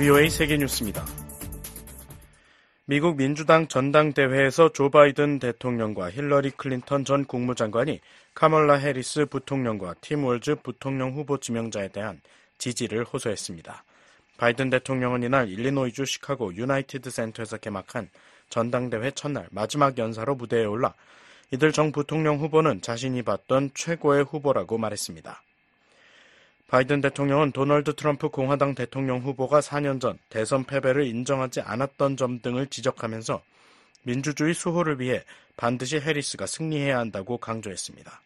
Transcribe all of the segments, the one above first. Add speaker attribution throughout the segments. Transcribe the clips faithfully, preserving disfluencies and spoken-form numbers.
Speaker 1: 브이오에이 세계뉴스입니다. 미국 민주당 전당대회에서 조 바이든 대통령과 힐러리 클린턴 전 국무장관이 카멀라 해리스 부통령과 팀 월즈 부통령 후보 지명자에 대한 지지를 호소했습니다. 바이든 대통령은 이날 일리노이주 시카고 유나이티드 센터에서 개막한 전당대회 첫날 마지막 연사로 무대에 올라 이들 정 부통령 후보는 자신이 봤던 최고의 후보라고 말했습니다. 바이든 대통령은 도널드 트럼프 공화당 대통령 후보가 사 년 전 대선 패배를 인정하지 않았던 점 등을 지적하면서 민주주의 수호를 위해 반드시 해리스가 승리해야 한다고 강조했습니다.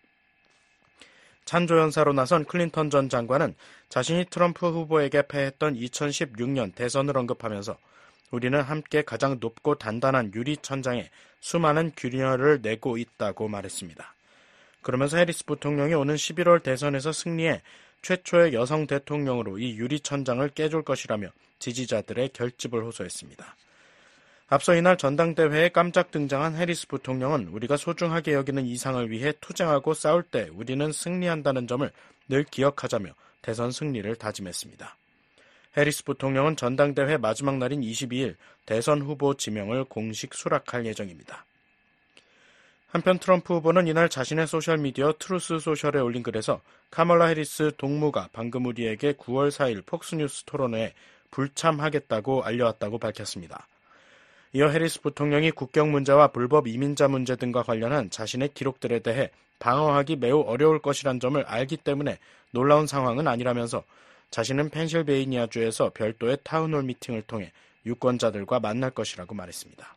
Speaker 1: 찬조연사로 나선 클린턴 전 장관은 자신이 트럼프 후보에게 패했던 이천십육 년 대선을 언급하면서 우리는 함께 가장 높고 단단한 유리천장에 수많은 균열을 내고 있다고 말했습니다. 그러면서 해리스 부통령이 오는 십일월 대선에서 승리해 최초의 여성 대통령으로 이 유리천장을 깨줄 것이라며 지지자들의 결집을 호소했습니다. 앞서 이날 전당대회에 깜짝 등장한 해리스 부통령은 우리가 소중하게 여기는 이상을 위해 투쟁하고 싸울 때 우리는 승리한다는 점을 늘 기억하자며 대선 승리를 다짐했습니다. 해리스 부통령은 전당대회 마지막 날인 이십이 일 대선 후보 지명을 공식 수락할 예정입니다. 한편 트럼프 후보는 이날 자신의 소셜미디어 트루스 소셜에 올린 글에서 카멀라 해리스 동무가 방금 우리에게 구월 사일 폭스뉴스 토론회에 불참하겠다고 알려왔다고 밝혔습니다. 이어 해리스 부통령이 국경 문제와 불법 이민자 문제 등과 관련한 자신의 기록들에 대해 방어하기 매우 어려울 것이란 점을 알기 때문에 놀라운 상황은 아니라면서 자신은 펜실베이니아주에서 별도의 타운홀 미팅을 통해 유권자들과 만날 것이라고 말했습니다.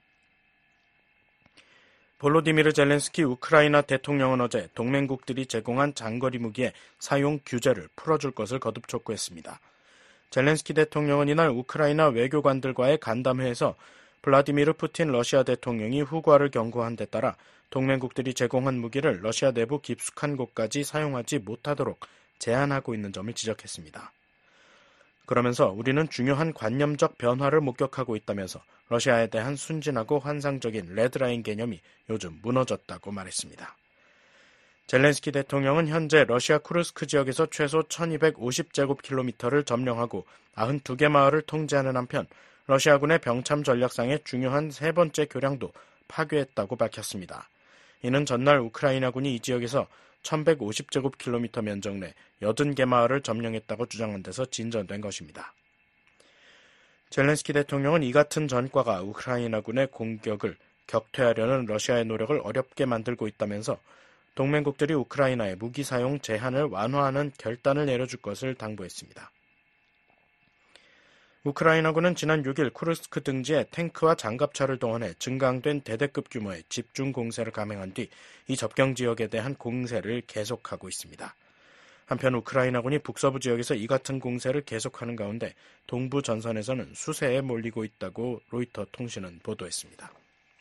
Speaker 1: 볼로디미르 젤렌스키 우크라이나 대통령은 어제 동맹국들이 제공한 장거리 무기의 사용 규제를 풀어줄 것을 거듭 촉구했습니다. 젤렌스키 대통령은 이날 우크라이나 외교관들과의 간담회에서 블라디미르 푸틴 러시아 대통령이 후과를 경고한 데 따라 동맹국들이 제공한 무기를 러시아 내부 깊숙한 곳까지 사용하지 못하도록 제한하고 있는 점을 지적했습니다. 그러면서 우리는 중요한 관념적 변화를 목격하고 있다면서 러시아에 대한 순진하고 환상적인 레드라인 개념이 요즘 무너졌다고 말했습니다. 젤렌스키 대통령은 현재 러시아 쿠르스크 지역에서 최소 천이백오십 제곱킬로미터를 점령하고 구십이 개 마을을 통제하는 한편 러시아군의 병참 전략상의 중요한 세 번째 교량도 파괴했다고 밝혔습니다. 이는 전날 우크라이나군이 이 지역에서 천백오십 제곱킬로미터 면적 내 여든 개 마을을 점령했다고 주장한 데서 진전된 것입니다. 젤렌스키 대통령은 이 같은 전과가 우크라이나군의 공격을 격퇴하려는 러시아의 노력을 어렵게 만들고 있다면서 동맹국들이 우크라이나의 무기 사용 제한을 완화하는 결단을 내려줄 것을 당부했습니다. 우크라이나군은 지난 육 일 쿠르스크 등지에 탱크와 장갑차를 동원해 증강된 대대급 규모의 집중 공세를 감행한 뒤 이 접경 지역에 대한 공세를 계속하고 있습니다. 한편 우크라이나군이 북서부 지역에서 이 같은 공세를 계속하는 가운데 동부 전선에서는 수세에 몰리고 있다고 로이터 통신은 보도했습니다.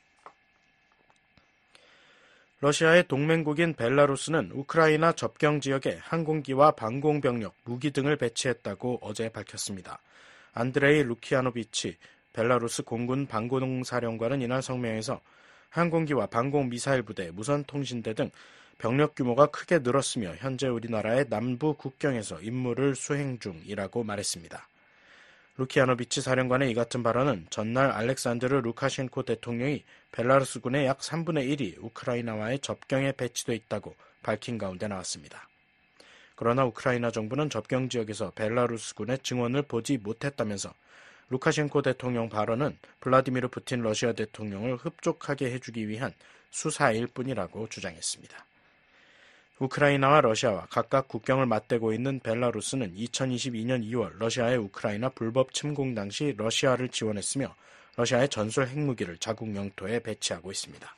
Speaker 1: 러시아의 동맹국인 벨라루스는 우크라이나 접경 지역에 항공기와 방공병력, 무기 등을 배치했다고 어제 밝혔습니다. 안드레이 루키아노비치 벨라루스 공군 방공사령관은 이날 성명에서 항공기와 방공미사일 부대, 무선통신대 등 병력 규모가 크게 늘었으며 현재 우리나라의 남부 국경에서 임무를 수행 중이라고 말했습니다. 루키아노비치 사령관의 이 같은 발언은 전날 알렉산드르 루카셴코 대통령이 벨라루스군의 약 삼분의 일이 우크라이나와의 접경에 배치돼 있다고 밝힌 가운데 나왔습니다. 그러나 우크라이나 정부는 접경 지역에서 벨라루스군의 증언을 보지 못했다면서 루카셴코 대통령 발언은 블라디미르 푸틴 러시아 대통령을 흡족하게 해주기 위한 수사일 뿐이라고 주장했습니다. 우크라이나와 러시아와 각각 국경을 맞대고 있는 벨라루스는 이천이십이 년 이월 러시아의 우크라이나 불법 침공 당시 러시아를 지원했으며 러시아의 전술 핵무기를 자국 영토에 배치하고 있습니다.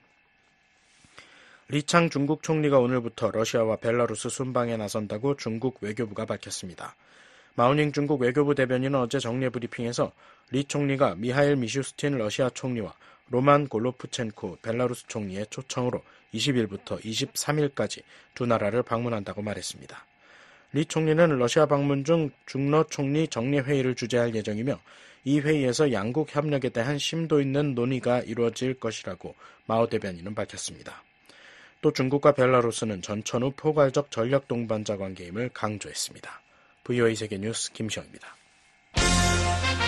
Speaker 1: 리창 중국 총리가 오늘부터 러시아와 벨라루스 순방에 나선다고 중국 외교부가 밝혔습니다. 마우닝 중국 외교부 대변인은 어제 정례 브리핑에서 리 총리가 미하일 미슈스틴 러시아 총리와 로만 골로프첸코 벨라루스 총리의 초청으로 이십 일부터 이십삼 일까지 두 나라를 방문한다고 말했습니다. 리 총리는 러시아 방문 중 중러 총리 정례회의를 주재할 예정이며 이 회의에서 양국 협력에 대한 심도 있는 논의가 이루어질 것이라고 마오 대변인은 밝혔습니다. 또 중국과 벨라루스는 전천 후 포괄적 전략 동반자 관계임을 강조했습니다. 브이오에이 세계뉴스 김시영입니다.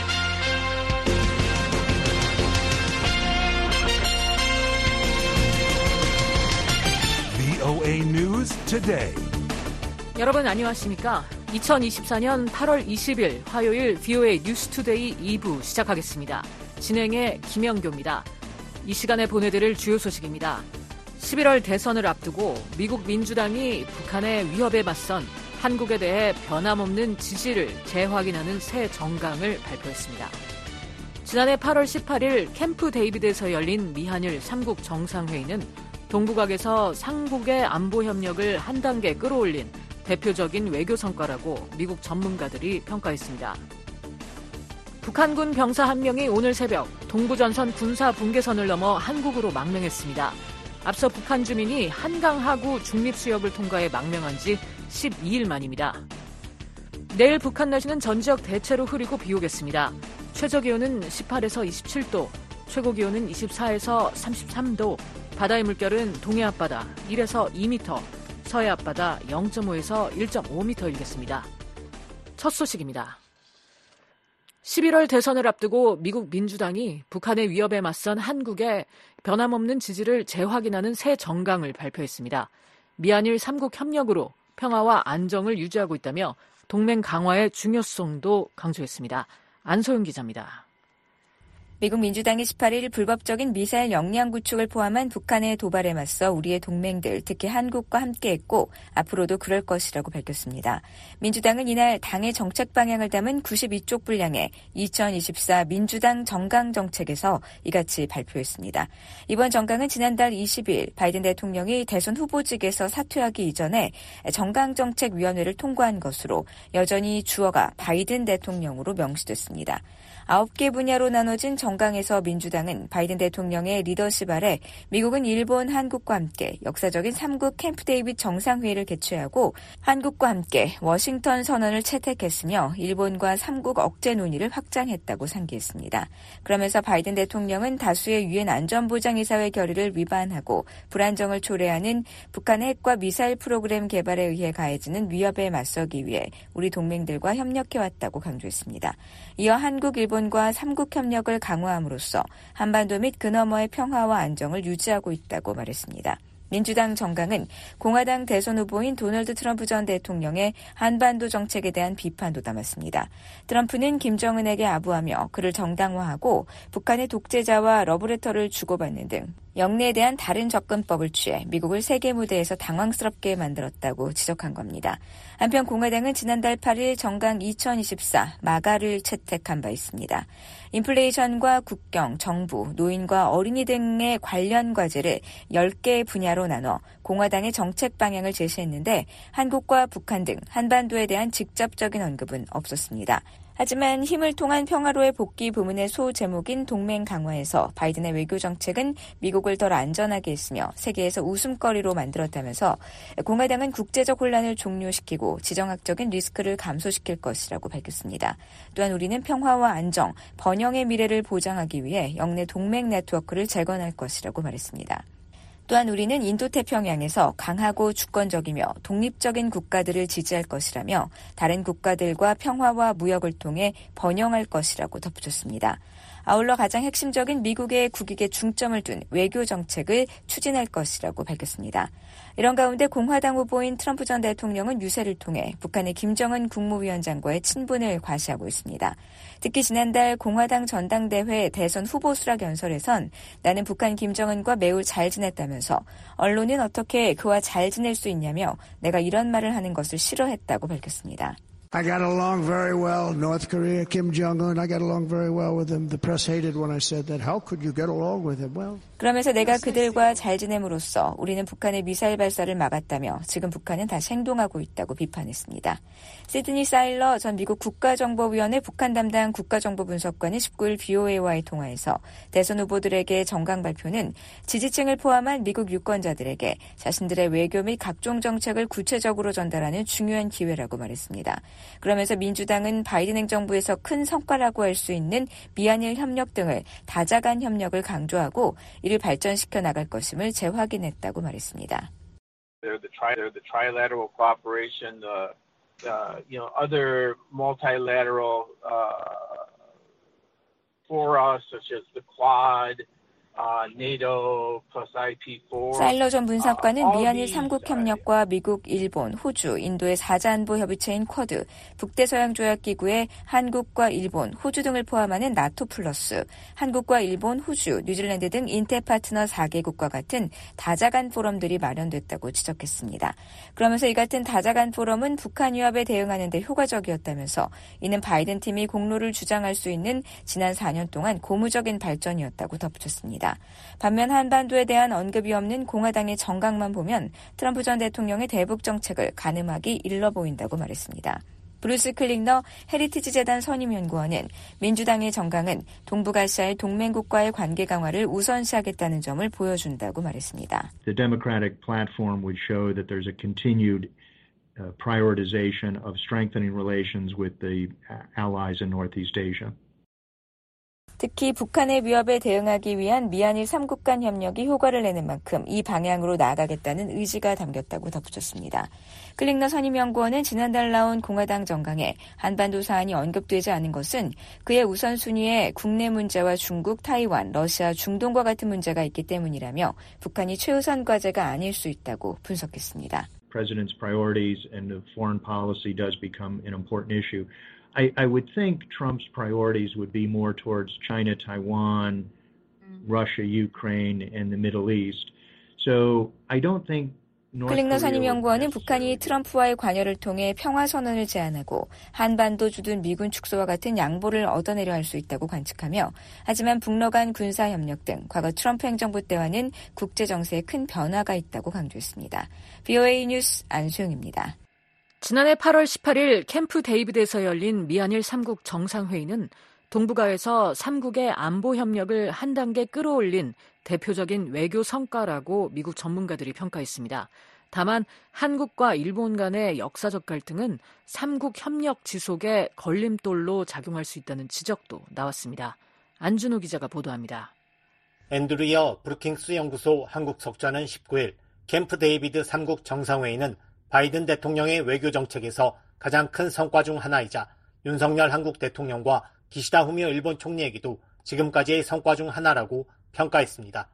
Speaker 2: 브이오에이 News Today.
Speaker 3: 여러분 안녕하십니까? 이천이십사년 팔월 이십일 화요일 브이오에이 뉴스 투데이 이 부 시작하겠습니다. 진행의 김영교입니다. 이 시간에 보내드릴 주요 소식입니다. 십일월 대선을 앞두고 미국 민주당이 북한의 위협에 맞선 한국에 대해 변함없는 지지를 재확인하는 새 정강을 발표했습니다. 지난해 팔월 십팔일 캠프 데이비드에서 열린 미한일 삼국 정상회의는 동북아에서 삼국의 안보 협력을 한 단계 끌어올린 대표적인 외교 성과라고 미국 전문가들이 평가했습니다. 북한군 병사 한 명이 오늘 새벽 동부전선 군사 분계선을 넘어 한국으로 망명했습니다. 앞서 북한 주민이 한강 하구 중립수역을 통과해 망명한 지 십이일 만입니다. 내일 북한 날씨는 전 지역 대체로 흐리고 비 오겠습니다. 최저기온은 십팔에서 이십칠도, 최고기온은 이십사에서 삼십삼도, 바다의 물결은 동해 앞바다 일에서 이 미터, 서해 앞바다 영점오에서 일점오 미터 일겠습니다. 첫 소식입니다. 십일월 대선을 앞두고 미국 민주당이 북한의 위협에 맞선 한국에 변함없는 지지를 재확인하는 새 정강을 발표했습니다. 미한일 삼국 협력으로 평화와 안정을 유지하고 있다며 동맹 강화의 중요성도 강조했습니다. 안소영 기자입니다.
Speaker 4: 미국 민주당이 십팔일 불법적인 미사일 역량 구축을 포함한 북한의 도발에 맞서 우리의 동맹들, 특히 한국과 함께했고 앞으로도 그럴 것이라고 밝혔습니다. 민주당은 이날 당의 정책 방향을 담은 구십이쪽 분량의 이천이십사 민주당 정강 정책에서 이같이 발표했습니다. 이번 정강은 지난달 이십일 바이든 대통령이 대선 후보직에서 사퇴하기 이전에 정강정책위원회를 통과한 것으로 여전히 주어가 바이든 대통령으로 명시됐습니다. 아홉 개 분야로 나눠진 정강에서 민주당은 바이든 대통령의 리더십 아래 미국은 일본, 한국과 함께 역사적인 삼국 캠프 데이비드 정상회의를 개최하고 한국과 함께 워싱턴 선언을 채택했으며 일본과 삼국 억제 논의를 확장했다고 상기했습니다. 그러면서 바이든 대통령은 다수의 유엔 안전보장이사회 결의를 위반하고 불안정을 초래하는 북한의 핵과 미사일 프로그램 개발에 의해 가해지는 위협에 맞서기 위해 우리 동맹들과 협력해왔다고 강조했습니다. 이어 한국, 일본과 삼국 협력을 강화함으로써 한반도 및 그 너머의 평화와 안정을 유지하고 있다고 말했습니다. 민주당 정강은 공화당 대선 후보인 도널드 트럼프 전 대통령의 한반도 정책에 대한 비판도 담았습니다. 트럼프는 김정은에게 아부하며 그를 정당화하고 북한의 독재자와 러브레터를 주고받는 등 영내에 대한 다른 접근법을 취해 미국을 세계 무대에서 당황스럽게 만들었다고 지적한 겁니다. 한편 공화당은 지난달 팔일 정강 이천이십사 마가를 채택한 바 있습니다. 인플레이션과 국경, 정부, 노인과 어린이 등의 관련 과제를 열 개 분야로 나눠 공화당의 정책 방향을 제시했는데 한국과 북한 등 한반도에 대한 직접적인 언급은 없었습니다. 하지만 힘을 통한 평화로의 복귀 부문의 소제목인 동맹 강화에서 바이든의 외교 정책은 미국을 덜 안전하게 했으며 세계에서 웃음거리로 만들었다면서 공화당은 국제적 혼란을 종료시키고 지정학적인 리스크를 감소시킬 것이라고 밝혔습니다. 또한 우리는 평화와 안정, 번영의 미래를 보장하기 위해 영내 동맹 네트워크를 재건할 것이라고 말했습니다. 또한 우리는 인도태평양에서 강하고 주권적이며 독립적인 국가들을 지지할 것이라며 다른 국가들과 평화와 무역을 통해 번영할 것이라고 덧붙였습니다. 아울러 가장 핵심적인 미국의 국익에 중점을 둔 외교 정책을 추진할 것이라고 밝혔습니다. 이런 가운데 공화당 후보인 트럼프 전 대통령은 유세를 통해 북한의 김정은 국무위원장과의 친분을 과시하고 있습니다. 특히 지난달 공화당 전당대회 대선 후보 수락 연설에선 나는 북한 김정은과 매우 잘 지냈다면서 언론은 어떻게 그와 잘 지낼 수 있냐며 내가 이런 말을 하는 것을 싫어했다고 밝혔습니다.
Speaker 5: I got along very well. North Korea, Kim Jong-un, I got along very well with him. The press hated when I said that. How could you get along with him? Well,
Speaker 4: 그러면서 내가 그들과 잘 지냄으로써 우리는 북한의 미사일 발사를 막았다며 지금 북한은 다시 행동하고 있다고 비판했습니다. 시드니 사일러 전 미국 국가정보위원회 북한 담당 국가정보분석관이 십구일 브이오에이와의 통화에서 대선 후보들에게 정강 발표는 지지층을 포함한 미국 유권자들에게 자신들의 외교 및 각종 정책을 구체적으로 전달하는 중요한 기회라고 말했습니다. 그러면서 민주당은 바이든 행정부에서 큰 성과라고 할 수 있는 미한일 협력 등을 다자간 협력을 강조하고 이를 발전시켜 나갈 것임을 재확인했다고 말했습니다.
Speaker 6: They're the, tri- they're the trilateral cooperation, the, uh, you know, other multilateral uh, fora such as the Quad, uh, NATO plus I P four.
Speaker 4: 사일러 전 분석관은 미한일 삼국 협력과 미국, 일본, 호주, 인도의 사자안보 협의체인 쿼드, 북대서양조약기구의 한국과 일본, 호주 등을 포함하는 나토 플러스, 한국과 일본, 호주, 뉴질랜드 등 인테파트너 사 개국과 같은 다자간 포럼들이 마련됐다고 지적했습니다. 그러면서 이 같은 다자간 포럼은 북한 위협에 대응하는 데 효과적이었다면서 이는 바이든 팀이 공로를 주장할 수 있는 지난 사 년 동안 고무적인 발전이었다고 덧붙였습니다. 반면 한반도에 대한 언급이 없는 공화당의 정강만 보면 트럼프 전 대통령의 대북 정책을 가늠하기 일러 보인다고 말했습니다. 브루스 클링너 헤리티지 재단 선임연구원은 민주당의 정강은 동북아시아의 동맹국과의 관계 강화를 우선시하겠다는 점을 보여준다고 말했습니다.
Speaker 2: The Democratic platform would show that there's a continued uh, prioritization of strengthening relations with the allies in Northeast Asia.
Speaker 4: 특히 북한의 위협에 대응하기 위한 미한일 삼국 간 협력이 효과를 내는 만큼 이 방향으로 나아가겠다는 의지가 담겼다고 덧붙였습니다. 클링너 선임연구원은 지난달 나온 공화당 정강에 한반도 사안이 언급되지 않은 것은 그의 우선순위에 국내 문제와 중국, 타이완, 러시아, 중동과 같은 문제가 있기 때문이라며 북한이 최우선 과제가 아닐 수 있다고 분석했습니다.
Speaker 2: President's priorities and the foreign policy does become an important issue. I, I would think Trump's priorities would be more towards China, Taiwan, Russia, Ukraine, and the Middle East. So I don't think
Speaker 4: 클링너 선임연구원은 북한이 트럼프와의 관여를 통해 평화선언을 제안하고 한반도 주둔 미군 축소와 같은 양보를 얻어내려 할 수 있다고 관측하며 하지만 북러 간 군사협력 등 과거 트럼프 행정부 때와는 국제정세에 큰 변화가 있다고 강조했습니다. 브이오에이 뉴스 안수영입니다.
Speaker 3: 지난해 팔월 십팔일 캠프 데이비드에서 열린 미한일 삼국 정상회의는 동북아에서 삼국의 안보 협력을 한 단계 끌어올린 대표적인 외교 성과라고 미국 전문가들이 평가했습니다. 다만 한국과 일본 간의 역사적 갈등은 삼국 협력 지속에 걸림돌로 작용할 수 있다는 지적도 나왔습니다. 안준호 기자가 보도합니다.
Speaker 7: 앤드루어 브루킹스 연구소 한국 석좌는 십구일 캠프 데이비드 삼국 정상회의는 바이든 대통령의 외교 정책에서 가장 큰 성과 중 하나이자 윤석열 한국 대통령과 기시다 후미오 일본 총리에게도 지금까지의 성과 중 하나라고 평가했습니다.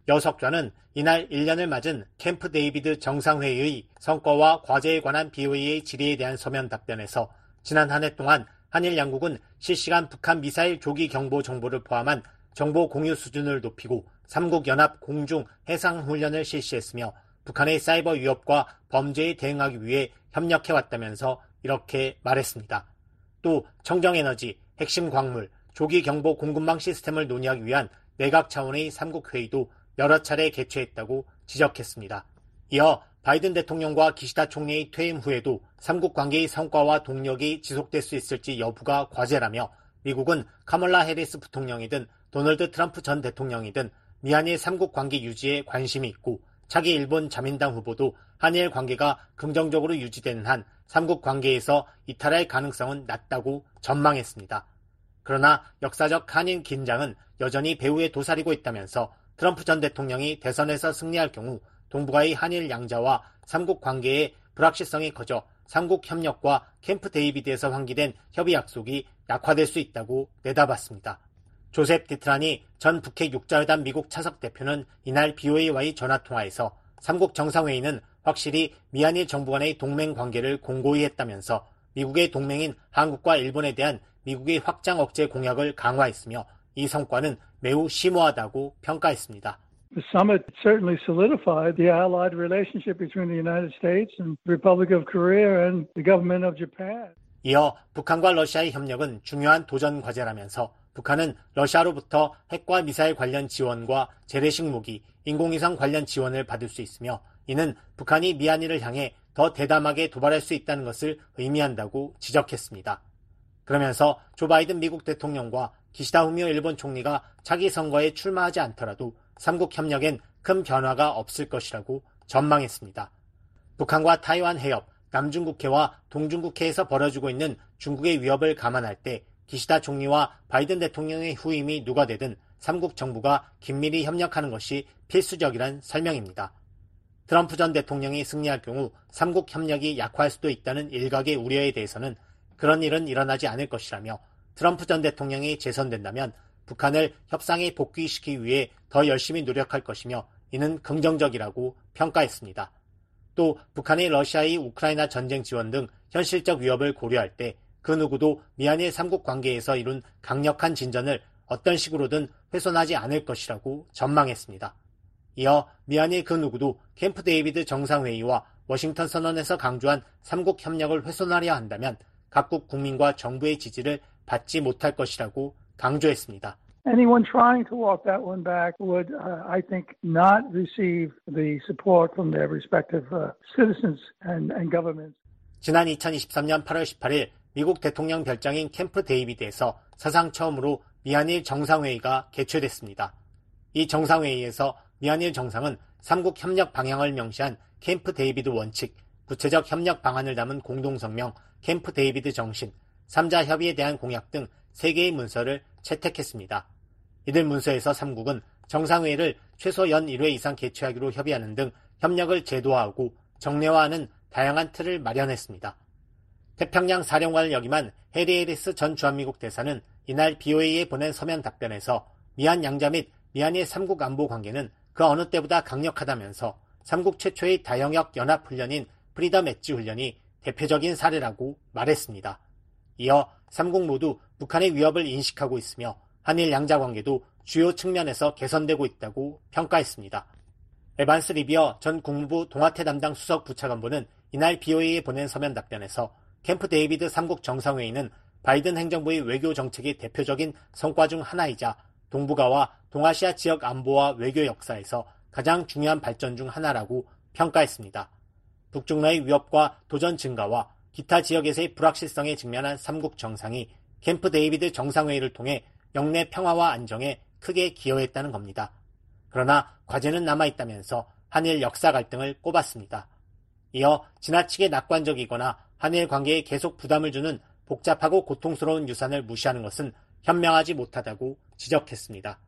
Speaker 7: 여석좌는 이날 일 년을 맞은 캠프 데이비드 정상회의의 성과와 과제에 관한 브이오에이의 질의에 대한 서면 답변에서 지난 한 해 동안 한일 양국은 실시간 북한 미사일 조기 경보 정보를 포함한 정보 공유 수준을 높이고 삼국 연합 공중 해상 훈련을 실시했으며 북한의 사이버 위협과 범죄에 대응하기 위해 협력해왔다면서 이렇게 말했습니다. 또 청정에너지, 핵심 광물, 조기 경보 공급망 시스템을 논의하기 위한 내각 차원의 삼국 회의도 여러 차례 개최했다고 지적했습니다. 이어 바이든 대통령과 기시다 총리의 퇴임 후에도 삼국 관계의 성과와 동력이 지속될 수 있을지 여부가 과제라며 미국은 카멀라 해리스 부통령이든 도널드 트럼프 전 대통령이든 미한일 삼국 관계 유지에 관심이 있고 차기 일본 자민당 후보도 한일 관계가 긍정적으로 유지되는 한 삼국 관계에서 이탈할 가능성은 낮다고 전망했습니다. 그러나 역사적 한일 긴장은 여전히 배후에 도사리고 있다면서 트럼프 전 대통령이 대선에서 승리할 경우 동북아의 한일 양자와 삼국 관계의 불확실성이 커져 삼국 협력과 캠프 데이비드에서 환기된 협의 약속이 약화될 수 있다고 내다봤습니다. 조셉 디트라니 전 북핵 육자회담 미국 차석 대표는 이날 브이오에이와의 전화통화에서 삼국 정상회의는 확실히 미한일 정부 간의 동맹 관계를 공고히 했다면서 미국의 동맹인 한국과 일본에 대한 미국의 확장 억제 공약을 강화했으며 이 성과는 매우 심오하다고 평가했습니다.
Speaker 8: The summit certainly solidified the allied relationship between the United States and the Republic of Korea and the government of Japan.
Speaker 7: 이어 북한과 러시아의 협력은 중요한 도전 과제라면서 북한은 러시아로부터 핵과 미사일 관련 지원과 재래식 무기, 인공위성 관련 지원을 받을 수 있으며 이는 북한이 미한일을 향해 더 대담하게 도발할 수 있다는 것을 의미한다고 지적했습니다. 그러면서 조 바이든 미국 대통령과 기시다 후미오 일본 총리가 차기 선거에 출마하지 않더라도 삼국 협력엔 큰 변화가 없을 것이라고 전망했습니다. 북한과 타이완 해협, 남중국해와 동중국해에서 벌어지고 있는 중국의 위협을 감안할 때 기시다 총리와 바이든 대통령의 후임이 누가 되든 삼국 정부가 긴밀히 협력하는 것이 필수적이란 설명입니다. 트럼프 전 대통령이 승리할 경우 삼국 협력이 약화할 수도 있다는 일각의 우려에 대해서는 그런 일은 일어나지 않을 것이라며 트럼프 전 대통령이 재선된다면 북한을 협상에 복귀시키기 위해 더 열심히 노력할 것이며 이는 긍정적이라고 평가했습니다. 또 북한이 러시아의 우크라이나 전쟁 지원 등 현실적 위협을 고려할 때 그 누구도 미한일 삼국 관계에서 이룬 강력한 진전을 어떤 식으로든 훼손하지 않을 것이라고 전망했습니다. 이어 미한일 그 누구도 캠프 데이비드 정상회의와 워싱턴 선언에서 강조한 삼국 협력을 훼손하려 한다면 각국 국민과 정부의 지지를 받지 못할 것이라고 강조했습니다.
Speaker 8: Anyone trying to walk that one back would, uh, I think, not receive the support from their respective uh, citizens and, and governments.
Speaker 7: 지난 이천이십삼년 팔월 십팔일 미국 대통령 별장인 캠프 데이비드에서 사상 처음으로 미한일 정상회의가 개최됐습니다. 이 정상회의에서 미한일 정상은 삼국 협력 방향을 명시한 캠프 데이비드 원칙, 구체적 협력 방안을 담은 공동성명, 캠프 데이비드 정신, 삼자 협의에 대한 공약 등 세 개의 문서를 채택했습니다. 이들 문서에서 삼국은 정상회의를 최소 연 일 회 이상 개최하기로 협의하는 등 협력을 제도화하고 정례화하는 다양한 틀을 마련했습니다. 태평양 사령관을 역임한 해리 해리스 전 주한미국 대사는 이날 비오에이에 보낸 서면 답변에서 미한 양자 및 미한일 삼국 안보 관계는 그 어느 때보다 강력하다면서 삼국 최초의 다영역 연합훈련인 프리덤 엣지 훈련이 대표적인 사례라고 말했습니다. 이어 삼국 모두 북한의 위협을 인식하고 있으며 한일 양자 관계도 주요 측면에서 개선되고 있다고 평가했습니다. 에반스 리비어 전 국무부 동아태 담당 수석 부차관보는 이날 비오에이에 보낸 서면 답변에서 캠프 데이비드 삼국 정상회의는 바이든 행정부의 외교 정책의 대표적인 성과 중 하나이자 동북아와 동아시아 지역 안보와 외교 역사에서 가장 중요한 발전 중 하나라고 평가했습니다. 북중러의 위협과 도전 증가와 기타 지역에서의 불확실성에 직면한 삼국 정상이 캠프 데이비드 정상회의를 통해 영내 평화와 안정에 크게 기여했다는 겁니다. 그러나 과제는 남아있다면서 한일 역사 갈등을 꼽았습니다. 이어 지나치게 낙관적이거나 한일 관계에 계속 부담을 주는 복잡하고 고통스러운 유산을 무시하는 것은 현명하지 못하다고 지적했습니다.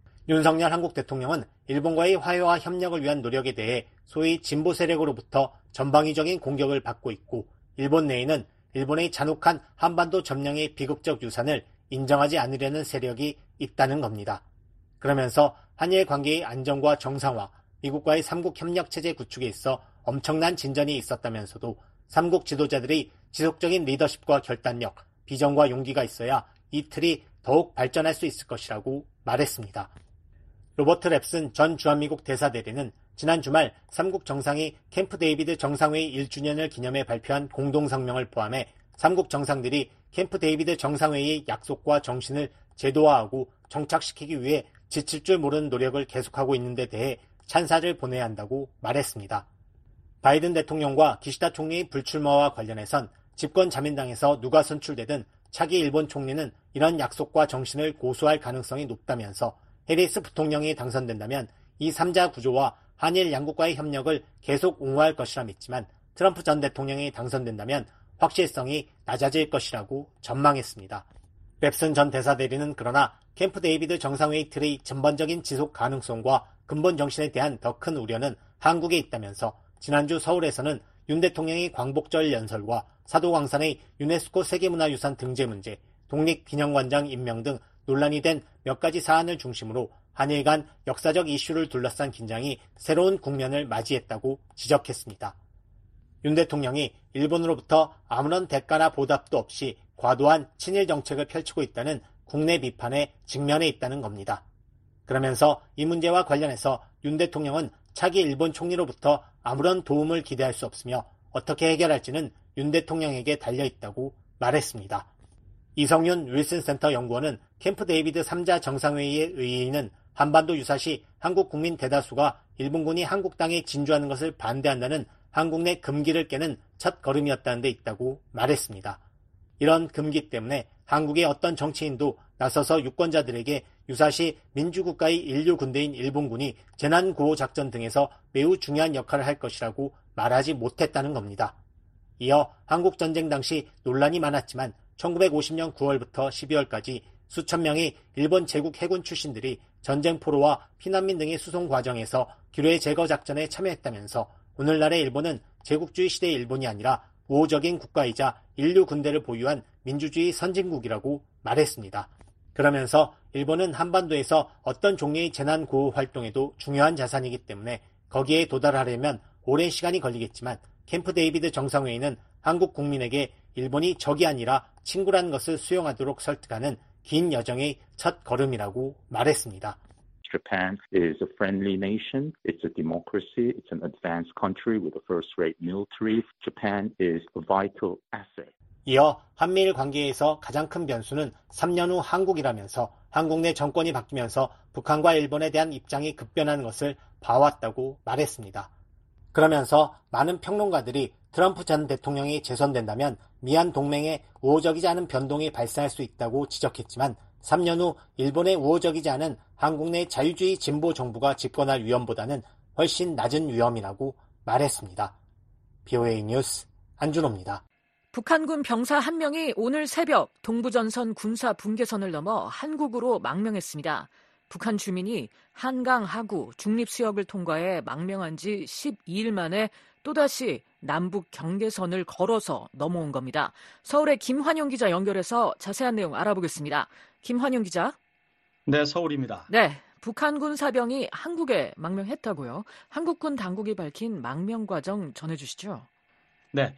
Speaker 7: 윤석열 한국 대통령은 일본과의 화해와 협력을 위한 노력에 대해 소위 진보 세력으로부터 전방위적인 공격을 받고 있고 일본 내에는 일본의 잔혹한 한반도 점령의 비극적 유산을 인정하지 않으려는 세력이 있다는 겁니다. 그러면서 한일 관계의 안정과 정상화, 미국과의 삼국 협력 체제 구축에 있어 엄청난 진전이 있었다면서도 삼국 지도자들의 지속적인 리더십과 결단력, 비전과 용기가 있어야 이 틀이 더욱 발전할 수 있을 것이라고 말했습니다. 로버트 랩슨 전 주한미국 대사대리는 지난 주말 삼국 정상이 캠프 데이비드 정상회의 일 주년을 기념해 발표한 공동성명을 포함해 삼국 정상들이 캠프 데이비드 정상회의의 약속과 정신을 제도화하고 정착시키기 위해 지칠 줄 모르는 노력을 계속하고 있는 데 대해 찬사를 보내야 한다고 말했습니다. 바이든 대통령과 기시다 총리의 불출마와 관련해선 집권 자민당에서 누가 선출되든 차기 일본 총리는 이런 약속과 정신을 고수할 가능성이 높다면서 해리스 부통령이 당선된다면 이 삼자 구조와 한일 양국과의 협력을 계속 옹호할 것이라 믿지만 트럼프 전 대통령이 당선된다면 확실성이 낮아질 것이라고 전망했습니다. 랩슨 전 대사대리는 그러나 캠프 데이비드 정상회의 틀의 전반적인 지속 가능성과 근본 정신에 대한 더 큰 우려는 한국에 있다면서 지난주 서울에서는 윤 대통령의 광복절 연설과 사도광산의 유네스코 세계문화유산 등재 문제, 독립기념관장 임명 등 논란이 된 몇 가지 사안을 중심으로 한일 간 역사적 이슈를 둘러싼 긴장이 새로운 국면을 맞이했다고 지적했습니다. 윤 대통령이 일본으로부터 아무런 대가나 보답도 없이 과도한 친일 정책을 펼치고 있다는 국내 비판에 직면해 있다는 겁니다. 그러면서 이 문제와 관련해서 윤 대통령은 차기 일본 총리로부터 아무런 도움을 기대할 수 없으며 어떻게 해결할지는 윤 대통령에게 달려있다고 말했습니다. 이성윤 윌슨센터 연구원은 캠프 데이비드 삼자 정상회의의 의의는 한반도 유사시 한국 국민 대다수가 일본군이 한국 땅에 진주하는 것을 반대한다는 한국 내 금기를 깨는 첫 걸음이었다는 데 있다고 말했습니다. 이런 금기 때문에 한국의 어떤 정치인도 나서서 유권자들에게 유사시 민주국가의 인류 군대인 일본군이 재난구호작전 등에서 매우 중요한 역할을 할 것이라고 말하지 못했다는 겁니다. 이어 한국전쟁 당시 논란이 많았지만 천구백오십년 구월부터 십이월까지 수천 명의 일본 제국 해군 출신들이 전쟁 포로와 피난민 등의 수송 과정에서 기뢰 제거 작전에 참여했다면서 오늘날의 일본은 제국주의 시대의 일본이 아니라 우호적인 국가이자 인류 군대를 보유한 민주주의 선진국이라고 말했습니다. 그러면서 일본은 한반도에서 어떤 종류의 재난구호 활동에도 중요한 자산이기 때문에 거기에 도달하려면 오랜 시간이 걸리겠지만 캠프 데이비드 정상회의는 한국 국민에게 일본이 적이 아니라 친구라는 것을 수용하도록 설득하는 긴 여정의 첫 걸음이라고 말했습니다.
Speaker 9: Japan is a friendly nation. It's a democracy. It's an advanced country with a first-rate military. Japan is a vital asset.
Speaker 7: 이어 한미일 관계에서 가장 큰 변수는 삼 년 후 한국이라면서 한국 내 정권이 바뀌면서 북한과 일본에 대한 입장이 급변하는 것을 봐왔다고 말했습니다. 그러면서 많은 평론가들이 트럼프 전 대통령이 재선된다면 미한 동맹에 우호적이지 않은 변동이 발생할 수 있다고 지적했지만 삼 년 후 일본의 우호적이지 않은 한국 내 자유주의 진보 정부가 집권할 위험보다는 훨씬 낮은 위험이라고 말했습니다. 비오에이 뉴스 안준호입니다.
Speaker 3: 북한군 병사 한 명이 오늘 새벽 동부전선 군사 분계선을 넘어 한국으로 망명했습니다. 북한 주민이 한강 하구 중립수역을 통과해 망명한 지 십이 일 만에 또다시 남북 경계선을 걸어서 넘어온 겁니다. 서울의 김환영 기자 연결해서 자세한 내용 알아보겠습니다. 김환영 기자.
Speaker 10: 네, 서울입니다.
Speaker 3: 네, 북한군 사병이 한국에 망명했다고요. 한국군 당국이 밝힌 망명 과정 전해주시죠.
Speaker 10: 네,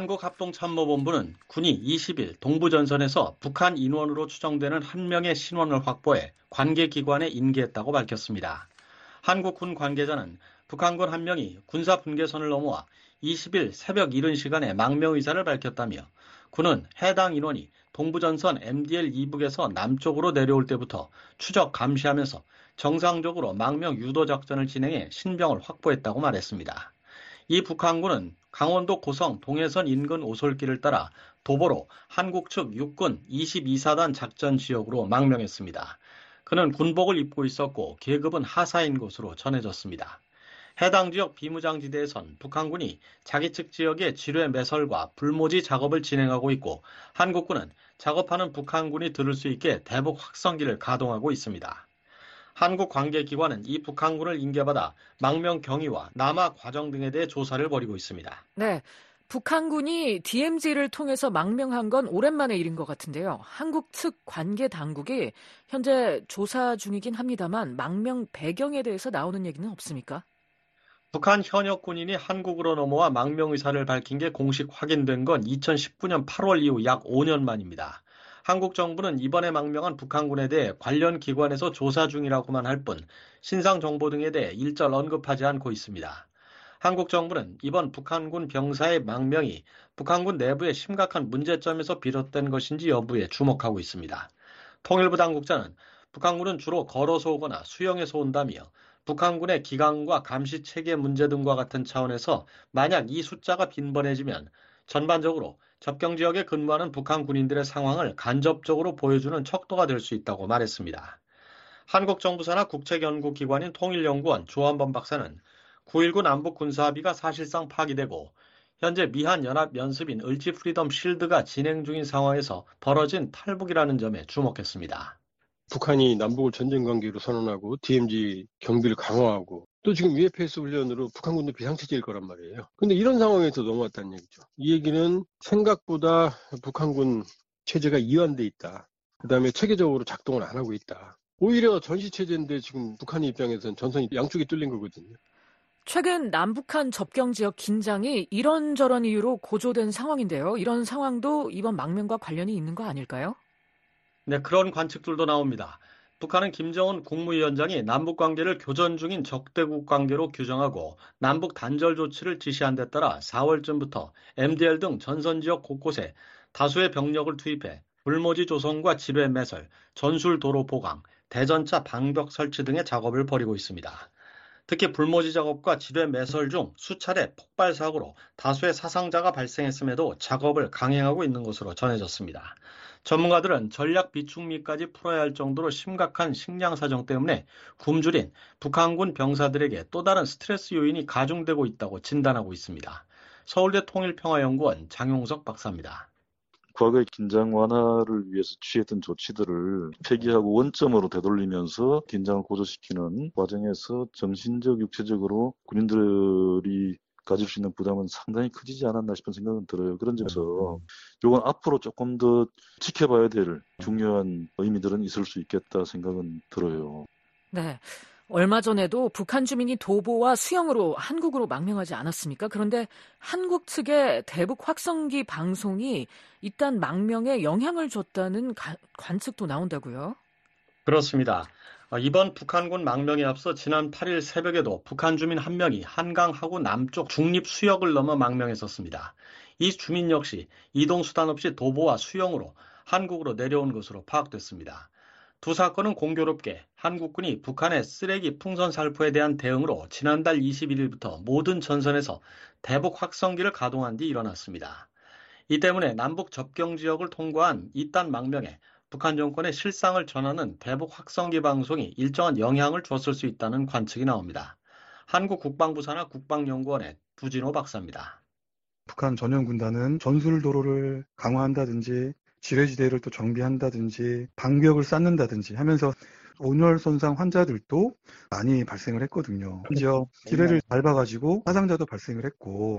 Speaker 10: 한국합동참모본부는 군이 이십 일 동부전선에서 북한 인원으로 추정되는 한 명의 신원을 확보해 관계기관에 인계했다고 밝혔습니다. 한국군 관계자는 북한군 한 명이 군사 분계선을 넘어와 이십 일 새벽 이른 시간에 망명 의사를 밝혔다며 군은 해당 인원이 동부전선 엠디엘 이북에서 남쪽으로 내려올 때부터 추적 감시하면서 정상적으로 망명 유도 작전을 진행해 신병을 확보했다고 말했습니다. 이 북한군은 강원도 고성 동해선 인근 오솔길을 따라 도보로 한국 측 육군 이십이 사단 작전 지역으로 망명했습니다. 그는 군복을 입고 있었고 계급은 하사인 것으로 전해졌습니다. 해당 지역 비무장지대에선 북한군이 자기 측 지역의 지뢰 매설과 불모지 작업을 진행하고 있고 한국군은 작업하는 북한군이 들을 수 있게 대북 확성기를 가동하고 있습니다. 한국 관계기관은 이 북한군을 인계받아 망명 경위와 남하 과정 등에 대해 조사를 벌이고 있습니다.
Speaker 3: 네, 북한군이 디엠지를 통해서 망명한 건 오랜만의 일인 것 같은데요. 한국 측 관계 당국이 현재 조사 중이긴 합니다만 망명 배경에 대해서 나오는 얘기는 없습니까?
Speaker 10: 북한 현역 군인이 한국으로 넘어와 망명 의사를 밝힌 게 공식 확인된 건 이천십구 년 팔월 이후 약 오 년 만입니다. 한국 정부는 이번에 망명한 북한군에 대해 관련 기관에서 조사 중이라고만 할 뿐 신상 정보 등에 대해 일절 언급하지 않고 있습니다. 한국 정부는 이번 북한군 병사의 망명이 북한군 내부의 심각한 문제점에서 비롯된 것인지 여부에 주목하고 있습니다. 통일부 당국자는 북한군은 주로 걸어서 오거나 수영해서 온다며 북한군의 기강과 감시 체계 문제 등과 같은 차원에서 만약 이 숫자가 빈번해지면 전반적으로 접경 지역에 근무하는 북한 군인들의 상황을 간접적으로 보여주는 척도가 될 수 있다고 말했습니다. 한국 정부 산하 국책연구기관인 통일연구원 조한범 박사는 구일구 남북 군사합의가 사실상 파기되고 현재 미한 연합 연습인 을지 프리덤 실드가 진행 중인 상황에서 벌어진 탈북이라는 점에 주목했습니다.
Speaker 11: 북한이 남북을 전쟁 관계로 선언하고 디엠지 경비를 강화하고 또 지금 유에프에스 훈련으로 북한군도 비상체제일 거란 말이에요. 근데 이런 상황에서 넘어왔다는 얘기죠. 이 얘기는 생각보다 북한군 체제가 이완돼 있다. 그다음에 체계적으로 작동을 안 하고 있다. 오히려 전시체제인데 지금 북한 입장에서는 전선이 양쪽이 뚫린 거거든요.
Speaker 3: 최근 남북한 접경 지역 긴장이 이런저런 이유로 고조된 상황인데요. 이런 상황도 이번 망명과 관련이 있는 거 아닐까요?
Speaker 10: 네, 그런 관측들도 나옵니다. 북한은 김정은 국무위원장이 남북관계를 교전 중인 적대국 관계로 규정하고 남북 단절 조치를 지시한 데 따라 사월쯤부터 엠디엘 등 전선지역 곳곳에 다수의 병력을 투입해 불모지 조성과 지뢰 매설, 전술 도로 보강, 대전차 방벽 설치 등의 작업을 벌이고 있습니다. 특히 불모지 작업과 지뢰 매설 중 수차례 폭발 사고로 다수의 사상자가 발생했음에도 작업을 강행하고 있는 것으로 전해졌습니다. 전문가들은 전략 비축미까지 풀어야 할 정도로 심각한 식량 사정 때문에 굶주린 북한군 병사들에게 또 다른 스트레스 요인이 가중되고 있다고 진단하고 있습니다. 서울대 통일평화연구원 장용석 박사입니다.
Speaker 12: 과거의 긴장 완화를 위해서 취했던 조치들을 폐기하고 원점으로 되돌리면서 긴장을 고조시키는 과정에서 정신적, 육체적으로 군인들이 가질 수 있는 부담은 상당히 커지지 않았나 싶은 생각은 들어요. 그런 점에서 이건 앞으로 조금 더 지켜봐야 될 중요한 의미들은 있을 수 있겠다 생각은 들어요.
Speaker 3: 네. 얼마 전에도 북한 주민이 도보와 수영으로 한국으로 망명하지 않았습니까? 그런데 한국 측의 대북 확성기 방송이 이딴 망명에 영향을 줬다는 가, 관측도 나온다고요?
Speaker 10: 그렇습니다. 이번 북한군 망명에 앞서 지난 팔 일 새벽에도 북한 주민 한 명이 한강 하구 남쪽 중립 수역을 넘어 망명했었습니다. 이 주민 역시 이동수단 없이 도보와 수영으로 한국으로 내려온 것으로 파악됐습니다. 두 사건은 공교롭게 한국군이 북한의 쓰레기 풍선 살포에 대한 대응으로 지난달 이십일 일부터 모든 전선에서 대북 확성기를 가동한 뒤 일어났습니다. 이 때문에 남북 접경 지역을 통과한 이딴 망명에 북한 정권의 실상을 전하는 대북 확성기 방송이 일정한 영향을 줬을 수 있다는 관측이 나옵니다. 한국 국방부 산하 국방연구원의 부진호 박사입니다.
Speaker 13: 북한 전연군단은 전술도로를 강화한다든지 지뢰지대를 또 정비한다든지 방벽을 쌓는다든지 하면서 온열 손상 환자들도 많이 발생을 했거든요. 심지어 지뢰를 밟아가지고 사상자도 발생을 했고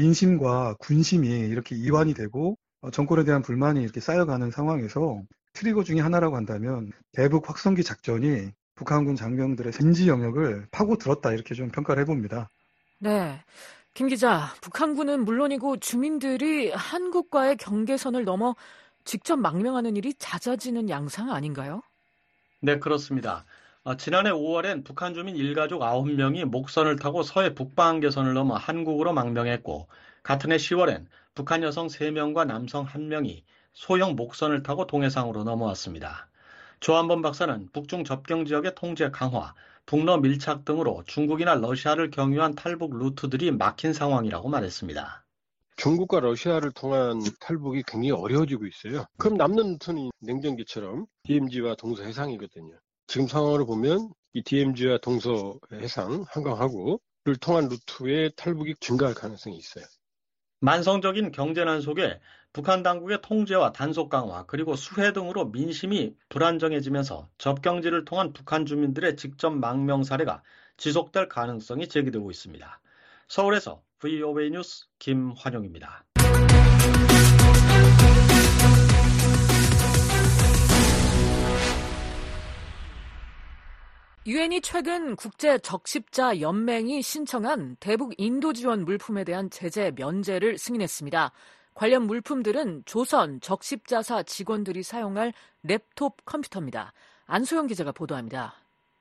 Speaker 13: 민심과 군심이 이렇게 이완이 되고 정권에 대한 불만이 이렇게 쌓여가는 상황에서 트리거 중에 하나라고 한다면 대북 확성기 작전이 북한군 장병들의 생지 영역을 파고들었다 이렇게 좀 평가를 해봅니다.
Speaker 3: 네. 김 기자, 북한군은 물론이고 주민들이 한국과의 경계선을 넘어 직접 망명하는 일이 잦아지는 양상 아닌가요?
Speaker 10: 네, 그렇습니다. 어, 지난해 오월엔 북한 주민 일가족 아홉 명이 목선을 타고 서해 북방한계선을 넘어 한국으로 망명했고 같은 해 시월엔 북한 여성 세 명과 남성 한 명이 소형 목선을 타고 동해상으로 넘어왔습니다. 조한범 박사는 북중 접경 지역의 통제 강화, 북러 밀착 등으로 중국이나 러시아를 경유한 탈북 루트들이 막힌 상황이라고 말했습니다.
Speaker 11: 중국과 러시아를 통한 탈북이 굉장히 어려워지고 있어요. 그럼 남는 루트는 냉전기처럼 디엠지와 동서 해상이거든요. 지금 상황으로 보면 이 디엠지와 동서 해상, 한강하구를 통한 루트의 탈북이 증가할 가능성이 있어요.
Speaker 10: 만성적인 경제난 속에 북한 당국의 통제와 단속 강화 그리고 수해 등으로 민심이 불안정해지면서 접경지를 통한 북한 주민들의 직접 망명 사례가 지속될 가능성이 제기되고 있습니다. 서울에서 브이오에이 뉴스 김환용입니다.
Speaker 3: 유엔이 최근 국제적십자 연맹이 신청한 대북 인도 지원 물품에 대한 제재 면제를 승인했습니다. 관련 물품들은 조선 적십자사 직원들이 사용할 랩톱 컴퓨터입니다. 안소영 기자가 보도합니다.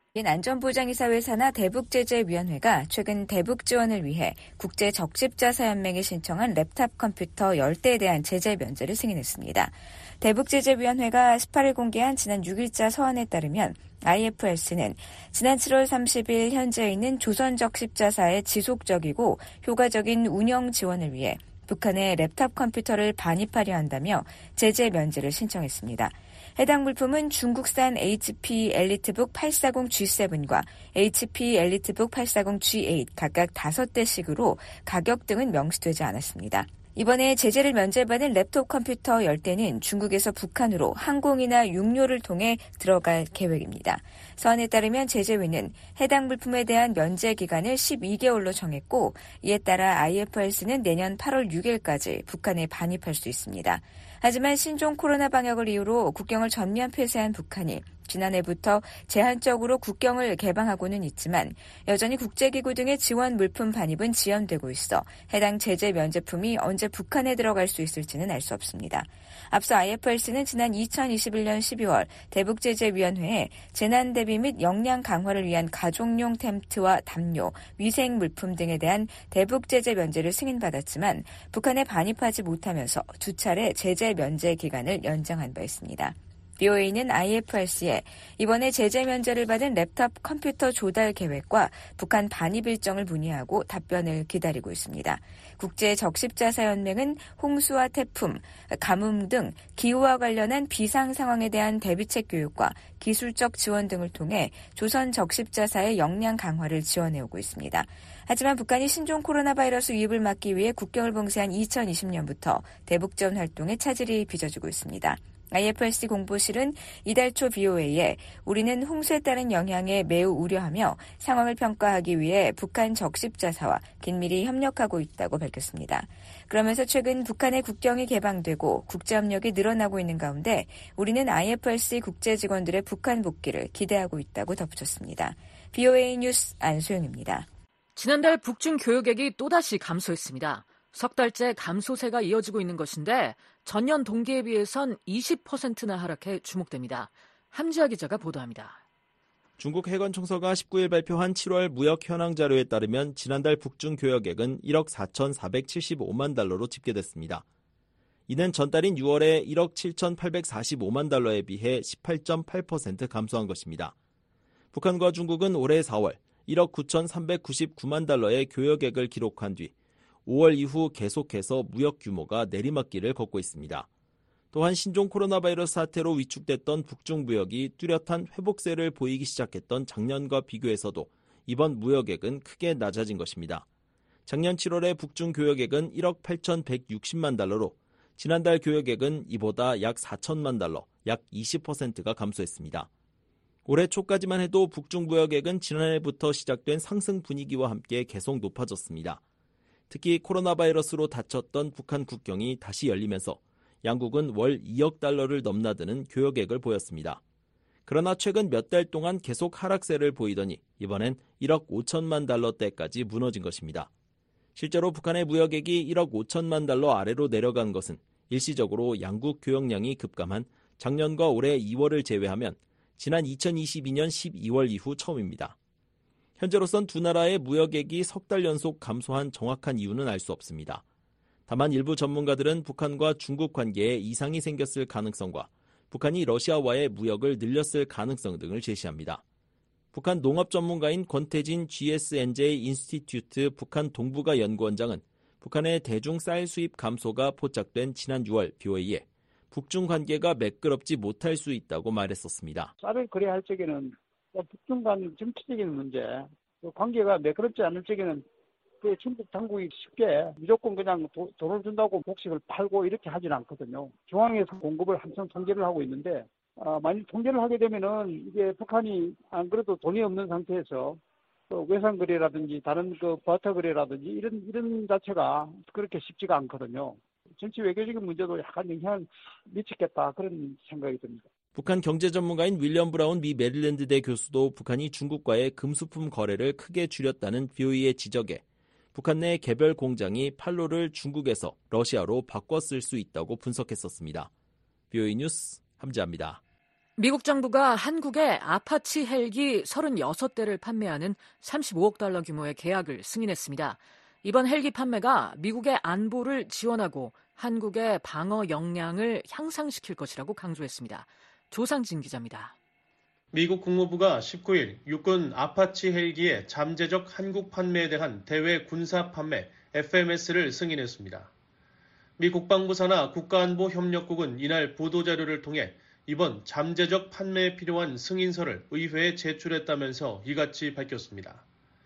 Speaker 4: 안전보장이사회 산하 대북제재위원회가 최근 대북 지원을 위해 국제적십자사연맹이 신청한 랩탑 컴퓨터 십 대에 대한 제재 면제를 승인했습니다. 대북제재위원회가 십팔 일 공개한 지난 육 일자 서한에 따르면 아이에프에스는 지난 칠월 삼십일 현재 있는 조선적십자사의 지속적이고 효과적인 운영 지원을 위해 북한에 랩탑 컴퓨터를 반입하려 한다며 제재 면제를 신청했습니다. 해당 물품은 중국산 에이치피 엘리트북 팔백사십 지 칠과 에이치피 엘리트북 팔백사십 지 에잇 각각 다섯 대씩으로 가격 등은 명시되지 않았습니다. 이번에 제재를 면제받은 랩톱 컴퓨터 십 대는 중국에서 북한으로 항공이나 육로를 통해 들어갈 계획입니다. 서한에 따르면 제재위는 해당 물품에 대한 면제 기간을 십이 개월로 정했고 이에 따라 아이에프에스는 내년 팔월 육일까지 북한에 반입할 수 있습니다. 하지만 신종 코로나 방역을 이유로 국경을 전면 폐쇄한 북한이 지난해부터 제한적으로 국경을 개방하고는 있지만 여전히 국제기구 등의 지원 물품 반입은 지연되고 있어 해당 제재 면제품이 언제 북한에 들어갈 수 있을지는 알 수 없습니다. 앞서 아이에프에스는 지난 이천이십일년 십이월 대북제재위원회에 재난 대비 및 역량 강화를 위한 가족용 텐트와 담요, 위생 물품 등에 대한 대북제재 면제를 승인받았지만 북한에 반입하지 못하면서 두 차례 제재 면제 기간을 연장한 바 있습니다. 브이오에이는 아이에프에스에 이번에 제재 면제를 받은 랩탑 컴퓨터 조달 계획과 북한 반입 일정을 문의하고 답변을 기다리고 있습니다. 국제적십자사연맹은 홍수와 태풍, 가뭄 등 기후와 관련한 비상 상황에 대한 대비책 교육과 기술적 지원 등을 통해 조선 적십자사의 역량 강화를 지원해오고 있습니다. 하지만 북한이 신종 코로나 바이러스 유입을 막기 위해 국경을 봉쇄한 이천이십년부터 대북 지원 활동에 차질이 빚어지고 있습니다. 아이에프알씨 공보실은 이달 초 브이오에이에 우리는 홍수에 따른 영향에 매우 우려하며 상황을 평가하기 위해 북한 적십자사와 긴밀히 협력하고 있다고 밝혔습니다. 그러면서 최근 북한의 국경이 개방되고 국제협력이 늘어나고 있는 가운데 우리는 아이에프알씨 국제 직원들의 북한 복귀를 기대하고 있다고 덧붙였습니다. 브이오에이 뉴스 안소영입니다.
Speaker 3: 지난달 북중 교역액이 또다시 감소했습니다. 석 달째 감소세가 이어지고 있는 것인데 전년 동기에 비해선 이십 퍼센트나 하락해 주목됩니다. 함지아 기자가 보도합니다.
Speaker 14: 중국 해관청서가 십구 일 발표한 칠월 무역 현황 자료에 따르면 지난달 북중 교역액은 일억 사천사백칠십오만 달러로 집계됐습니다. 이는 전달인 유월에 일억 칠천팔백사십오만 달러에 비해 십팔 점 팔 퍼센트 감소한 것입니다. 북한과 중국은 올해 사월 일억 구천삼백구십구만 달러의 교역액을 기록한 뒤 오월 이후 계속해서 무역 규모가 내리막길을 걷고 있습니다. 또한 신종 코로나 바이러스 사태로 위축됐던 북중 무역이 뚜렷한 회복세를 보이기 시작했던 작년과 비교해서도 이번 무역액은 크게 낮아진 것입니다. 작년 칠월에 북중 교역액은 일억 팔천백육십만 달러로 지난달 교역액은 이보다 약 사천만 달러, 약 이십 퍼센트가 감소했습니다. 올해 초까지만 해도 북중 무역액은 지난해부터 시작된 상승 분위기와 함께 계속 높아졌습니다. 특히 코로나 바이러스로 닫혔던 북한 국경이 다시 열리면서 양국은 월 이억 달러를 넘나드는 교역액을 보였습니다. 그러나 최근 몇 달 동안 계속 하락세를 보이더니 이번엔 일억 오천만 달러대까지 무너진 것입니다. 실제로 북한의 무역액이 일억 오천만 달러 아래로 내려간 것은 일시적으로 양국 교역량이 급감한 작년과 올해 이월을 제외하면 지난 이천이십이 년 십이월 이후 처음입니다. 현재로선 두 나라의 무역액이 석 달 연속 감소한 정확한 이유는 알 수 없습니다. 다만 일부 전문가들은 북한과 중국 관계에 이상이 생겼을 가능성과 북한이 러시아와의 무역을 늘렸을 가능성 등을 제시합니다. 북한 농업 전문가인 권태진 지에스엔제이 인스티튜트 북한 동북아 연구원장은 북한의 대중 쌀 수입 감소가 포착된 지난 유월 브이오에이에 북중 관계가 매끄럽지 못할 수 있다고 말했었습니다.
Speaker 15: 쌀을 거래할 적에는 북중 간 정치적인 문제, 관계가 매끄럽지 않을 적에는 그 중국 당국이 쉽게 무조건 그냥 도, 돈을 준다고 곡식을 팔고 이렇게 하진 않거든요. 중앙에서 공급을 한참 통제를 하고 있는데 아, 만약 통제를 하게 되면은 이게 북한이 안 그래도 돈이 없는 상태에서 그 외상 거래라든지 다른 그 버터 거래라든지 이런 이런 자체가 그렇게 쉽지가 않거든요. 정치 외교적인 문제도 약간 영향을 미치겠다 그런 생각이 듭니다.
Speaker 14: 북한 경제 전문가인 윌리엄 브라운 미 메릴랜드대 교수도 북한이 중국과의 금수품 거래를 크게 줄였다는 브이오에이의 지적에 북한 내 개별 공장이 판로를 중국에서 러시아로 바꿔 쓸 수 있다고 분석했었습니다. 브이오에이 뉴스 함지아입니다.
Speaker 3: 미국 정부가 한국에 아파치 헬기 서른여섯 대를 판매하는 삼십오억 달러 규모의 계약을 승인했습니다. 이번 헬기 판매가 미국의 안보를 지원하고 한국의 방어 역량을 향상시킬 것이라고 강조했습니다. 조상진 기자입니다.
Speaker 16: 미국 국무부가 십구 일 육군 아파치 헬기의 잠재적 한국 판매에 대한 대외 군사 판매 에프엠에스를 승인했습니다. 미 국방부 산하 국가안보협력국은 이날 보도자료를 통해 이번 잠재적 판매에 필요한 승인서를 의회에 제출했다면서 이같이 밝혔습니다.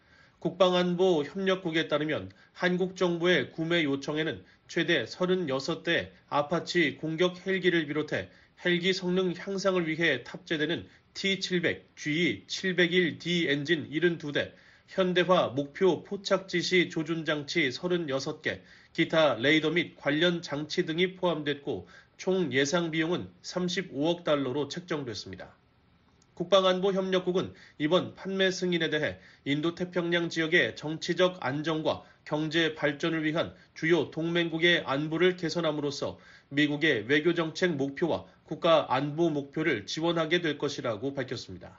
Speaker 16: 국방안보협력국에 따르면 한국 정부의 구매 요청에는 최대 서른여섯 대의 아파치 공격 헬기를 비롯해 헬기 성능 향상을 위해 탑재되는 티 칠백, 지이 칠백일 디 엔진 칠십이 대, 현대화 목표 포착 지시 조준 장치 서른여섯 개, 기타 레이더 및 관련 장치 등이 포함됐고 총 예상 비용은 삼십오억 달러로 책정됐습니다. 국방안보협력국은 이번 판매 승인에 대해 인도태평양 지역의 정치적 안정과 경제 발전을 위한 주요 동맹국의 안보를 개선함으로써 미국의 외교정책 목표와 국가 안보 목표를 지원하게 될 것이라고 밝혔습니다.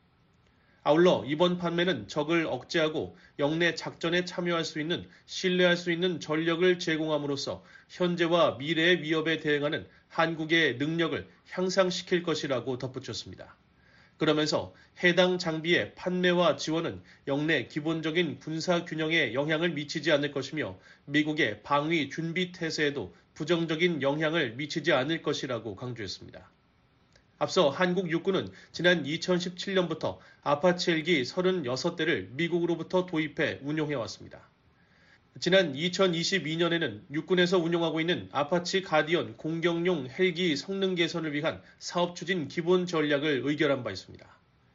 Speaker 16: 아울러 이번 판매는 적을 억제하고 영내 작전에 참여할 수 있는 신뢰할 수 있는 전력을 제공함으로써 현재와 미래의 위협에 대응하는 한국의 능력을 향상시킬 것이라고 덧붙였습니다. 그러면서 해당 장비의 판매와 지원은 영내 기본적인 군사 균형에 영향을 미치지 않을 것이며 미국의 방위 준비 태세에도 부정적인 영향을 미치지 않을 것이라고 강조했습니다. 앞서 한국 육군은 지난 이천십칠 년부터 아파치 헬기 서른여섯 대를 미국으로부터 도입해 운용해왔습니다. 지난 이천이십이 년에는 육군에서 운용하고 있는 아파치 가디언 공격용 헬기 성능 개선을 위한 사업 추진 기본 전략을 의결한 바 있습니다.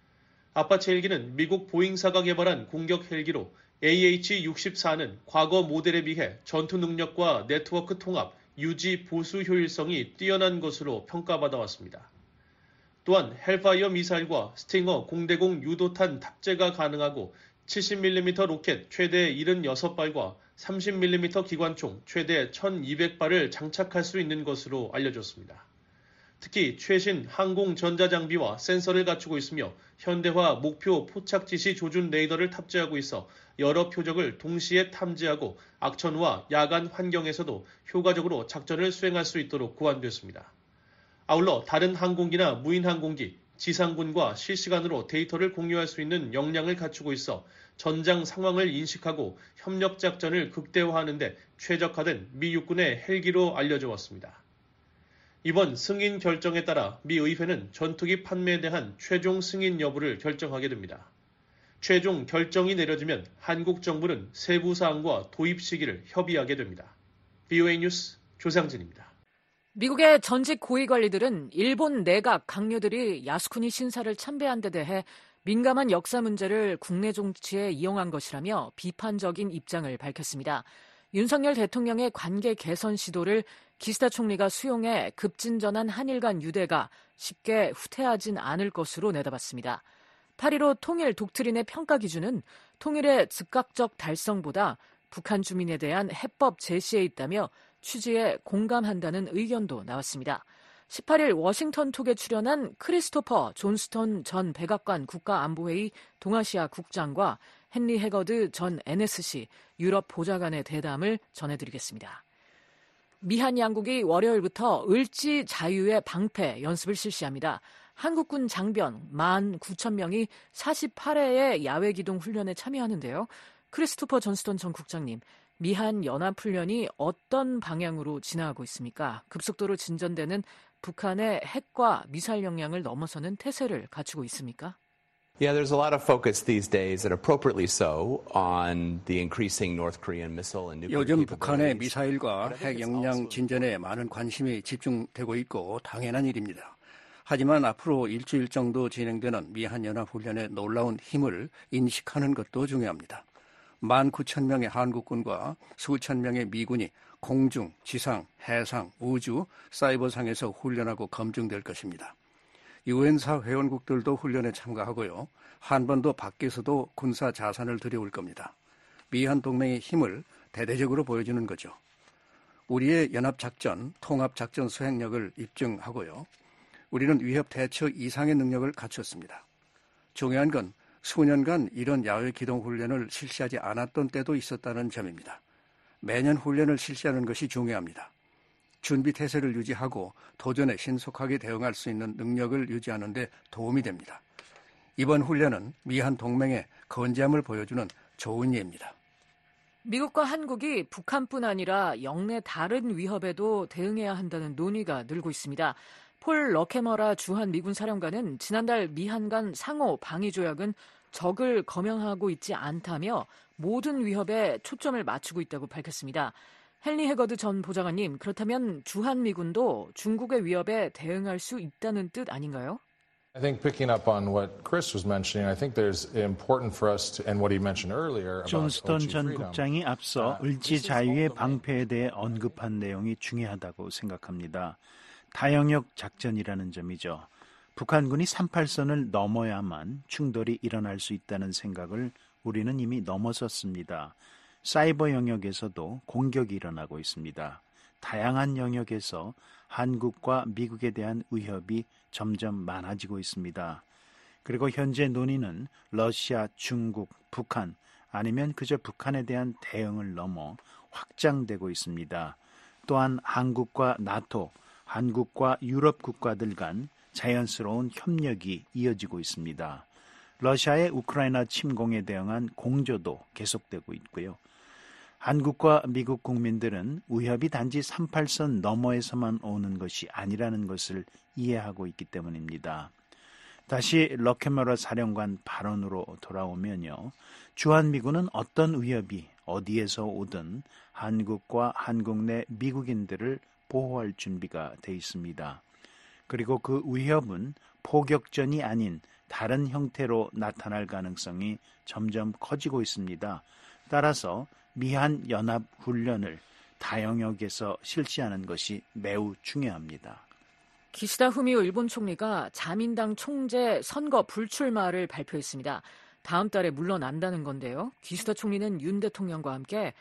Speaker 16: 아파치 헬기는 미국 보잉사가 개발한 공격 헬기로 에이에이치 육십사는 과거 모델에 비해 전투 능력과 네트워크 통합, 유지, 보수 효율성이 뛰어난 것으로 평가받아 왔습니다. 또한 헬파이어 미사일과 스팅어 공대공 유도탄 탑재가 가능하고 칠십 밀리미터 로켓 최대 칠십육 발과 삼십 밀리미터 기관총 최대 천이백 발을 장착할 수 있는 것으로 알려졌습니다. 특히 최신 항공 전자장비와 센서를 갖추고 있으며 현대화 목표 포착 지시 조준 레이더를 탑재하고 있어 여러 표적을 동시에 탐지하고 악천후와 야간 환경에서도 효과적으로 작전을 수행할 수 있도록 구안됐습니다. 아울러 다른 항공기나 무인 항공기, 지상군과 실시간으로 데이터를 공유할 수 있는 역량을 갖추고 있어 전장 상황을 인식하고 협력 작전을 극대화하는 데 최적화된 미 육군의 헬기로 알려져 왔습니다. 이번 승인 결정에 따라 미 의회는 전투기 판매에 대한 최종 승인 여부를 결정하게 됩니다. 최종 결정이 내려지면 한국 정부는 세부 사항과 도입 시기를 협의하게 됩니다. 브이오에이 뉴스 조상진입니다.
Speaker 3: 미국의 전직 고위 관리들은 일본 내각 강요들이 야스쿠니 신사를 참배한 데 대해 민감한 역사 문제를 국내 정치에 이용한 것이라며 비판적인 입장을 밝혔습니다. 윤석열 대통령의 관계 개선 시도를 기시다 총리가 수용해 급진전한 한일 간 유대가 쉽게 후퇴하진 않을 것으로 내다봤습니다. 팔일오 통일 독트린의 평가 기준은 통일의 즉각적 달성보다 북한 주민에 대한 해법 제시에 있다며 취지에 공감한다는 의견도 나왔습니다. 십팔일 워싱턴 톡에 출연한 크리스토퍼 존스턴 전 백악관 국가안보회의 동아시아 국장과 헨리 해거드 전 엔에스씨 유럽 보좌관의 대담을 전해드리겠습니다. 미한 양국이 월요일부터 을지 자유의 방패 연습을 실시합니다. 한국군 장병 만 구천 명이 사십팔 회의 야외 기동 훈련에 참여하는데요. 크리스토퍼 존스턴 전 국장님, 미한 연합훈련이 어떤 방향으로 진화하고 있습니까? 급속도로 진전되는 북한의 핵과 미사일 역량을 넘어서는 태세를 갖추고 있습니까?
Speaker 17: Yeah, there's a lot of focus these days, and appropriately so, on the increasing North Korean missile and nuclear
Speaker 18: 요즘 북한의
Speaker 17: capabilities.
Speaker 18: 미사일과 핵 역량 진전에 많은 관심이 집중되고 있고 당연한 일입니다. 하지만 앞으로 일주일 정도 진행되는 미한 연합훈련의 놀라운 힘을 인식하는 것도 중요합니다. 만 구천 명의 한국군과 수천 명의 미군이 공중, 지상, 해상, 우주, 사이버상에서 훈련하고 검증될 것입니다. 유엔사 회원국들도 훈련에 참가하고요. 한반도 밖에서도 군사 자산을 들여올 겁니다. 미한 동맹의 힘을 대대적으로 보여주는 거죠. 우리의 연합작전, 통합작전 수행력을 입증하고요. 우리는 위협 대처 이상의 능력을 갖췄습니다. 중요한 건 수년간 이런 야외 기동 훈련을 실시하지 않았던 때도 있었다는 점입니다. 매년 훈련을 실시하는 것이 중요합니다. 준비 태세를 유지하고 도전에 신속하게 대응할 수 있는 능력을 유지하는 데 도움이 됩니다. 이번 훈련은 미한 동맹의 건재함을 보여주는 좋은 예입니다.
Speaker 3: 미국과 한국이 북한뿐 아니라 영내 다른 위협에도 대응해야 한다는 논의가 늘고 있습니다. 폴 러케머라 주한 미군 사령관은 지난달 미한 간 상호 방위 조약은 적을 검열하고 있지 않다며 모든 위협에 초점을 맞추고 있다고 밝혔습니다. 헨리 해거드 전 보좌관님, 그렇다면 주한 미군도 중국의 위협에 대응할 수 있다는 뜻 아닌가요?
Speaker 19: I think picking up on what Chris was mentioning, I think there's important for us to, and what he mentioned earlier about
Speaker 20: 존스턴 전 국장이 앞서 을지 자유의 방패에 대해 언급한 내용이 중요하다고 생각합니다. 다영역 작전이라는 점이죠. 북한군이 삼팔선을 넘어야만 충돌이 일어날 수 있다는 생각을 우리는 이미 넘어섰습니다. 사이버 영역에서도 공격이 일어나고 있습니다. 다양한 영역에서 한국과 미국에 대한 위협이 점점 많아지고 있습니다. 그리고 현재 논의는 러시아, 중국, 북한 아니면 그저 북한에 대한 대응을 넘어 확장되고 있습니다. 또한 한국과 나토, 한국과 유럽 국가들 간 자연스러운 협력이 이어지고 있습니다. 러시아의 우크라이나 침공에 대응한 공조도 계속되고 있고요. 한국과 미국 국민들은 위협이 단지 삼팔선 너머에서만 오는 것이 아니라는 것을 이해하고 있기 때문입니다. 다시 러케머러 사령관 발언으로 돌아오면요. 주한미군은 어떤 위협이 어디에서 오든 한국과 한국 내 미국인들을 보호할 준비가 돼 있습니다. 그리고 그 위협은 포격전이 아닌 다른 형태로 나타날 가능성이 점점 커지고 있습니다. 따라서 미한 연합 훈련을 다영역에서 실시하는 것이 매우 중요합니다.
Speaker 3: 기시다 후미오 일본 총리가 자민당 총재 선거 불출마를 발표했습니다. 다음 달에 물러난다는 건데요. 기시다 총리는 윤 대통령과 함께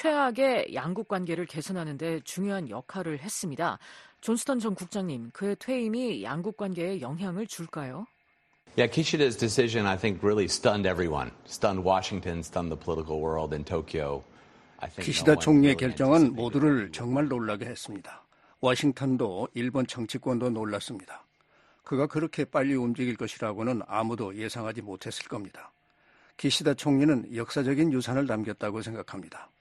Speaker 3: 최악의 양국 관계를 개선하는 데 중요한 역할을 했습니다. 존스턴 전 국장님, 그의 퇴임이 양국 관계에 영향을 줄까요?
Speaker 17: Yeah, Kishida's decision, I think, really stunned everyone. Stunned Washington, stunned the political world in Tokyo. I think
Speaker 18: 기시다
Speaker 17: no one
Speaker 18: 총리의
Speaker 17: really
Speaker 18: 결정은 모두를 정말 놀라게 했습니다. 워싱턴도 일본 정치권도 놀랐습니다. 그가 그렇게 빨리 움직일 것이라고는 아무도 예상하지 못했을 겁니다. 기시다 총리는 역사적인 유산을 남겼다고 생각합니다.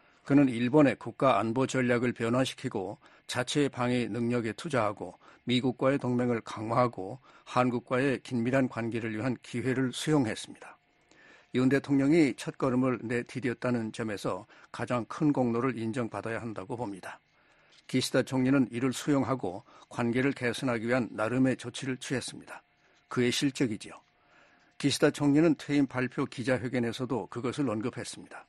Speaker 18: 그는 일본의 국가 안보 전략을 변화시키고 자체의 방위 능력에 투자하고 미국과의 동맹을 강화하고 한국과의 긴밀한 관계를 위한 기회를 수용했습니다. 윤 대통령이 첫걸음을 내디뎠다는 점에서 가장 큰 공로를 인정받아야 한다고 봅니다. 기시다 총리는 이를 수용하고 관계를 개선하기 위한 나름의 조치를 취했습니다. 그의 실적이지요. 기시다 총리는 퇴임 발표 기자회견에서도 그것을 언급했습니다.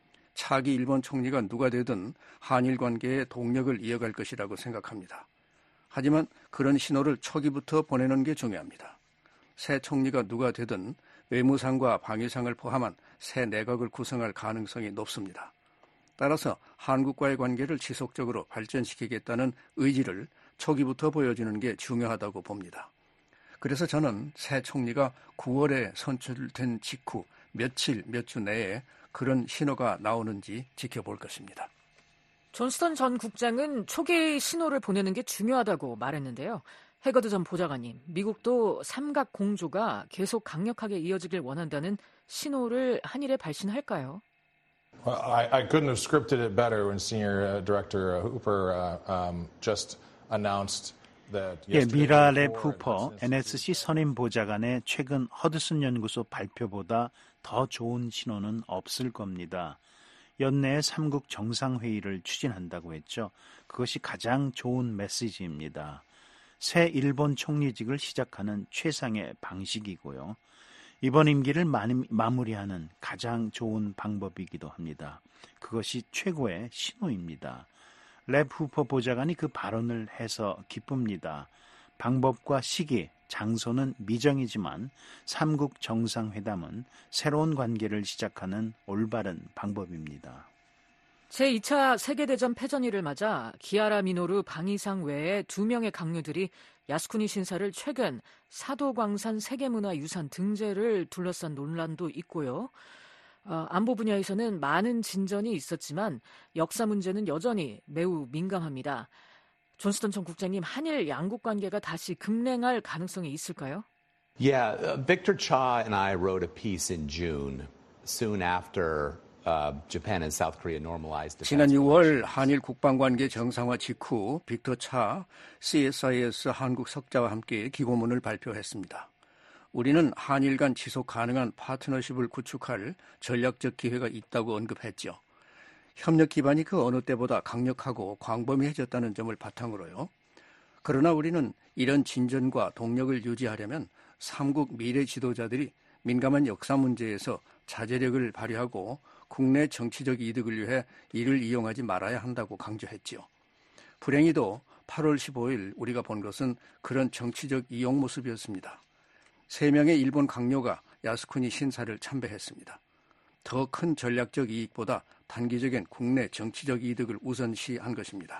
Speaker 18: 차기 일본 총리가 누가 되든 한일 관계의 동력을 이어갈 것이라고 생각합니다. 하지만 그런 신호를 초기부터 보내는 게 중요합니다. 새 총리가 누가 되든 외무상과 방위상을 포함한 새 내각을 구성할 가능성이 높습니다. 따라서 한국과의 관계를 지속적으로 발전시키겠다는 의지를 초기부터 보여주는 게 중요하다고 봅니다. 그래서 저는 새 총리가 구월에 선출된 직후 며칠, 몇 주 내에 그런 신호가 나오는지 지켜볼 것입니다.
Speaker 3: 존스턴 전 국장은 초기 신호를 보내는 게 중요하다고 말했는데요. 해거드 전 보좌관님, 미국도 삼각 공조가 계속 강력하게 이어지길 원한다는 신호를 한일에 발신할까요?
Speaker 19: Well, I, I couldn't have scripted it better when Senior Director Hooper uh, um, just announced that.
Speaker 20: 예, 미라랩 후퍼 엔에스씨 선임 보좌관의 최근 허드슨 연구소 발표보다 더 좋은 신호는 없을 겁니다. 연내에 삼국 정상회의를 추진한다고 했죠. 그것이 가장 좋은 메시지입니다. 새 일본 총리직을 시작하는 최상의 방식이고요. 이번 임기를 마무리하는 가장 좋은 방법이기도 합니다. 그것이 최고의 신호입니다. 랩 후퍼 보좌관이 그 발언을 해서 기쁩니다. 방법과 시기, 장소는 미정이지만 삼국 정상회담은 새로운 관계를 시작하는 올바른 방법입니다.
Speaker 3: 제이 차 세계대전 패전일을 맞아 기아라 미노루 방위상 외에 두 명의 강요들이 야스쿠니 신사를 최근 사도광산 세계문화유산 등재를 둘러싼 논란도 있고요. 어, 안보 분야에서는 많은 진전이 있었지만 역사 문제는 여전히 매우 민감합니다. 존스턴 전 국장님, 한일 양국 관계가 다시 급냉할 가능성이 있을까요?
Speaker 17: Yeah, uh, Victor Cha and I wrote a piece in June, soon after uh, Japan and South Korea normalized.
Speaker 18: 지난 유월 한일 국방관계 정상화 직후 빅터 차 씨에스아이에스 한국 석자와 함께 기고문을 발표했습니다. 우리는 한일 간 지속 가능한 파트너십을 구축할 전략적 기회가 있다고 언급했죠. 협력 기반이 그 어느 때보다 강력하고 광범위해졌다는 점을 바탕으로요. 그러나 우리는 이런 진전과 동력을 유지하려면 삼국 미래 지도자들이 민감한 역사 문제에서 자제력을 발휘하고 국내 정치적 이득을 위해 이를 이용하지 말아야 한다고 강조했죠. 불행히도 팔월 십오일 우리가 본 것은 그런 정치적 이용 모습이었습니다. 세 명의 일본 강요가 야스쿠니 신사를 참배했습니다. 더 큰 전략적 이익보다 단기적인 국내 정치적 이득을 우선시한 것입니다.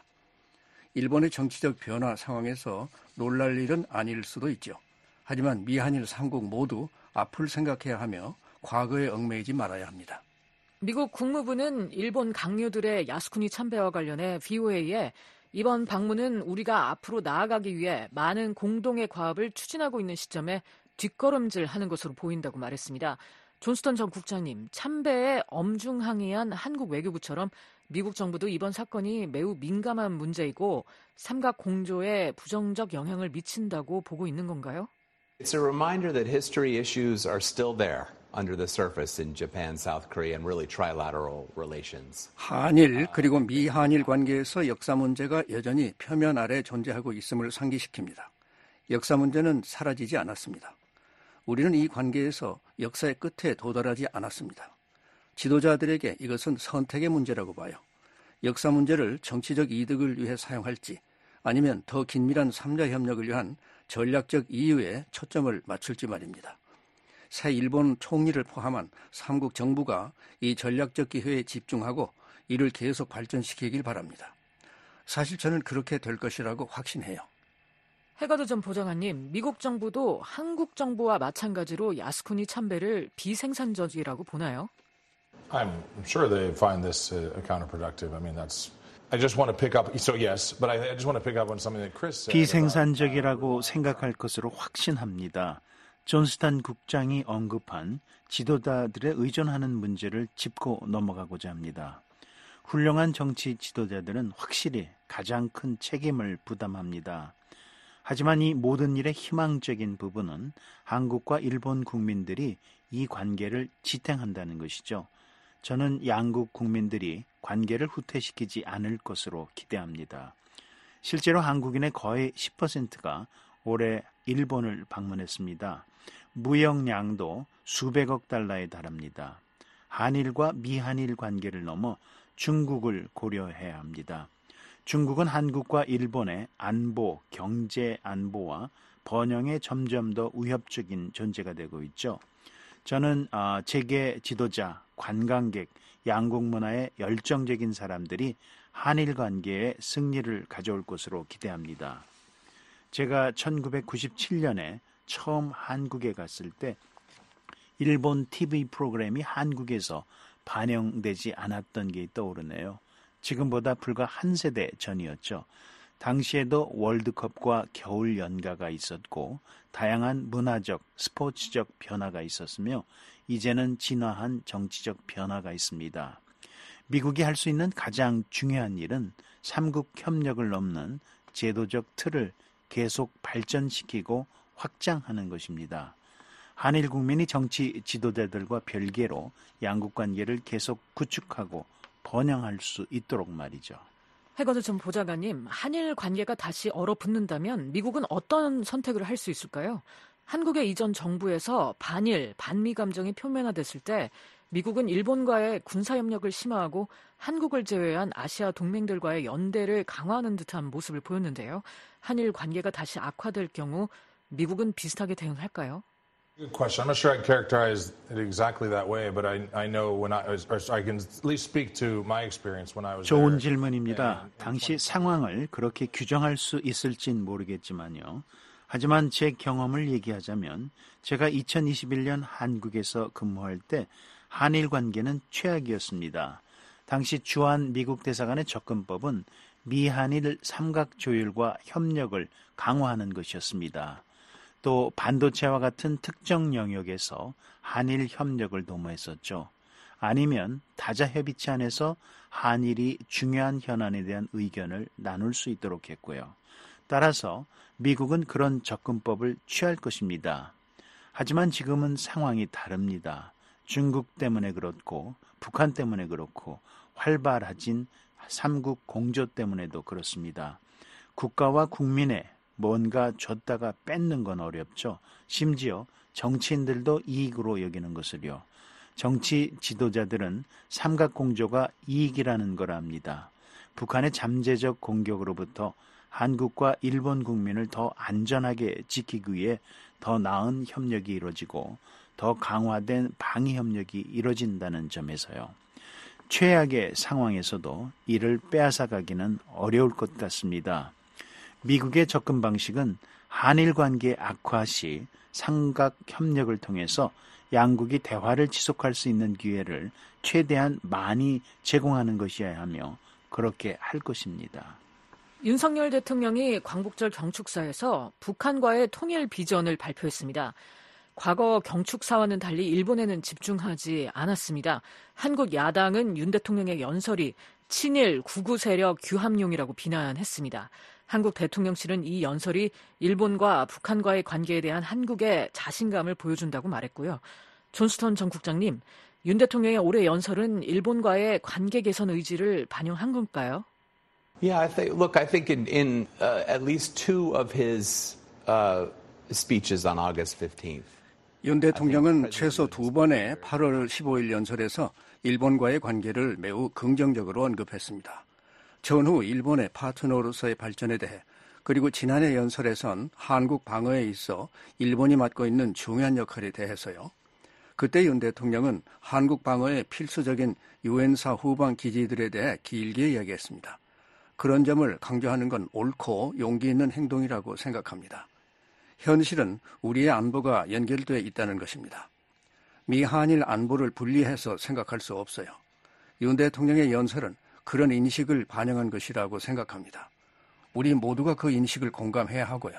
Speaker 18: 일본의 정치적 변화 상황에서 놀랄 일은 아닐 수도 있죠. 하지만 미한일 삼국 모두 앞을 생각해야 하며 과거에 얽매이지 말아야 합니다.
Speaker 3: 미국 국무부는 일본 강요들의 야스쿠니 참배와 관련해 브이오에이에 이번 방문은 우리가 앞으로 나아가기 위해 많은 공동의 과업을 추진하고 있는 시점에 뒷걸음질하는 것으로 보인다고 말했습니다. 존스턴 전 국장님, 참배에 엄중항의한 한국 외교부처럼 미국 정부도 이번 사건이 매우 민감한 문제이고 삼각 공조에 부정적 영향을 미친다고 보고 있는 건가요?
Speaker 17: It's a reminder that history issues are still there. under the surface in Japan, South Korea, and really trilateral relations.
Speaker 18: 한일 그리고 미한일 관계에서 역사 문제가 여전히 표면 아래 존재하고 있음을 상기시킵니다. 역사 문제는 사라지지 않았습니다. 우리는 이 관계에서 역사의 끝에 도달하지 않았습니다. 지도자들에게 이것은 선택의 문제라고 봐요. 역사 문제를 정치적 이득을 위해 사용할지 아니면 더 긴밀한 삼자 협력을 위한 전략적 이유에 초점을 맞출지 말입니다. 새 일본 총리를 포함한 삼국 정부가 이 전략적 기회에 집중하고 이를 계속 발전시키길 바랍니다. 사실 저는 그렇게 될 것이라고 확신해요.
Speaker 3: 해가드 전 보좌관님, 미국 정부도 한국 정부와 마찬가지로 야스쿠니 참배를 비생산적이라고 보나요?
Speaker 19: I'm sure they find this uh, counterproductive. I mean, that's. I just want to pick up. So yes, but I, I just want to pick up on something that Chris said.
Speaker 20: 비생산적이라고 생각할 것으로 확신합니다. 존스탄 국장이 언급한 지도자들의 의존하는 문제를 짚고 넘어가고자 합니다. 훌륭한 정치 지도자들은 확실히 가장 큰 책임을 부담합니다. 하지만 이 모든 일의 희망적인 부분은 한국과 일본 국민들이 이 관계를 지탱한다는 것이죠. 저는 양국 국민들이 관계를 후퇴시키지 않을 것으로 기대합니다. 실제로 한국인의 거의 십 퍼센트가 올해 일본을 방문했습니다. 무역량도 수백억 달러에 달합니다. 한일과 미한일 관계를 넘어 중국을 고려해야 합니다. 중국은 한국과 일본의 안보, 경제 안보와 번영에 점점 더 위협적인 존재가 되고 있죠. 저는 재계 지도자, 관광객, 양국 문화의 열정적인 사람들이 한일 관계에 승리를 가져올 것으로 기대합니다. 제가 천구백구십칠 년에 처음 한국에 갔을 때 일본 티비 프로그램이 한국에서 반영되지 않았던 게 떠오르네요. 지금보다 불과 한 세대 전이었죠. 당시에도 월드컵과 겨울 연가가 있었고 다양한 문화적, 스포츠적 변화가 있었으며 이제는 진화한 정치적 변화가 있습니다. 미국이 할 수 있는 가장 중요한 일은 삼국 협력을 넘는 제도적 틀을 계속 발전시키고 확장하는 것입니다. 한일 국민이 정치 지도자들과 별개로 양국 관계를 계속 구축하고 번영할 수 있도록 말이죠.
Speaker 3: 해거드 전 보좌관님, 한일 관계가 다시 얼어붙는다면 미국은 어떤 선택을 할 수 있을까요? 한국의 이전 정부에서 반일, 반미 감정이 표면화됐을 때 미국은 일본과의 군사협력을 심화하고 한국을 제외한 아시아 동맹들과의 연대를 강화하는 듯한 모습을 보였는데요. 한일 관계가 다시 악화될 경우 미국은 비슷하게 대응할까요?
Speaker 19: Good question. I'm not sure I characterize it exactly that way, but I, I know when I was, or I can at least speak to my experience when I was
Speaker 20: 좋은
Speaker 19: there.
Speaker 20: 질문입니다. 당시 상황을 그렇게 규정할 수 있을진 모르겠지만요. 하지만 제 경험을 얘기하자면 제가 이천이십일 년 한국에서 근무할 때 한일 관계는 최악이었습니다. 당시 주한 미국 대사관의 접근법은 미한일 삼각 조율과 협력을 강화하는 것이었습니다. 또 반도체와 같은 특정 영역에서 한일 협력을 도모했었죠. 아니면 다자협의체 안에서 한일이 중요한 현안에 대한 의견을 나눌 수 있도록 했고요. 따라서 미국은 그런 접근법을 취할 것입니다. 하지만 지금은 상황이 다릅니다. 중국 때문에 그렇고 북한 때문에 그렇고 활발해진 삼국 공조 때문에도 그렇습니다. 국가와 국민의 뭔가 줬다가 뺏는 건 어렵죠. 심지어 정치인들도 이익으로 여기는 것을요. 정치 지도자들은 삼각공조가 이익이라는 걸 압니다. 북한의 잠재적 공격으로부터 한국과 일본 국민을 더 안전하게 지키기 위해 더 나은 협력이 이루어지고 더 강화된 방위 협력이 이루어진다는 점에서요. 최악의 상황에서도 이를 빼앗아가기는 어려울 것 같습니다. 미국의 접근 방식은 한일 관계 악화 시 삼각 협력을 통해서 양국이 대화를 지속할 수 있는 기회를 최대한 많이 제공하는 것이어야 하며 그렇게 할 것입니다.
Speaker 3: 윤석열 대통령이 광복절 경축사에서 북한과의 통일 비전을 발표했습니다. 과거 경축사와는 달리 일본에는 집중하지 않았습니다. 한국 야당은 윤 대통령의 연설이 친일 구구 세력 규합용이라고 비난했습니다. 한국 대통령실은 이 연설이 일본과 북한과의 관계에 대한 한국의 자신감을 보여준다고 말했고요. 존스턴 전 국장님, 윤 대통령의 올해 연설은 일본과의 관계 개선 의지를 반영한 건가요?
Speaker 17: Yeah, I think. Look, I think in, in uh, at least two of his uh, speeches on August fifteenth.
Speaker 18: 윤 대통령은 최소 두 번의 팔월 십오일 연설에서 일본과의 관계를 매우 긍정적으로 언급했습니다. 전후 일본의 파트너로서의 발전에 대해, 그리고 지난해 연설에선 한국 방어에 있어 일본이 맡고 있는 중요한 역할에 대해서요. 그때 윤 대통령은 한국 방어의 필수적인 유엔사 후방 기지들에 대해 길게 이야기했습니다. 그런 점을 강조하는 건 옳고 용기 있는 행동이라고 생각합니다. 현실은 우리의 안보가 연결되어 있다는 것입니다. 미한일 안보를 분리해서 생각할 수 없어요. 윤 대통령의 연설은 그런 인식을 반영한 것이라고 생각합니다. 우리 모두가 그 인식을 공감해야 하고요.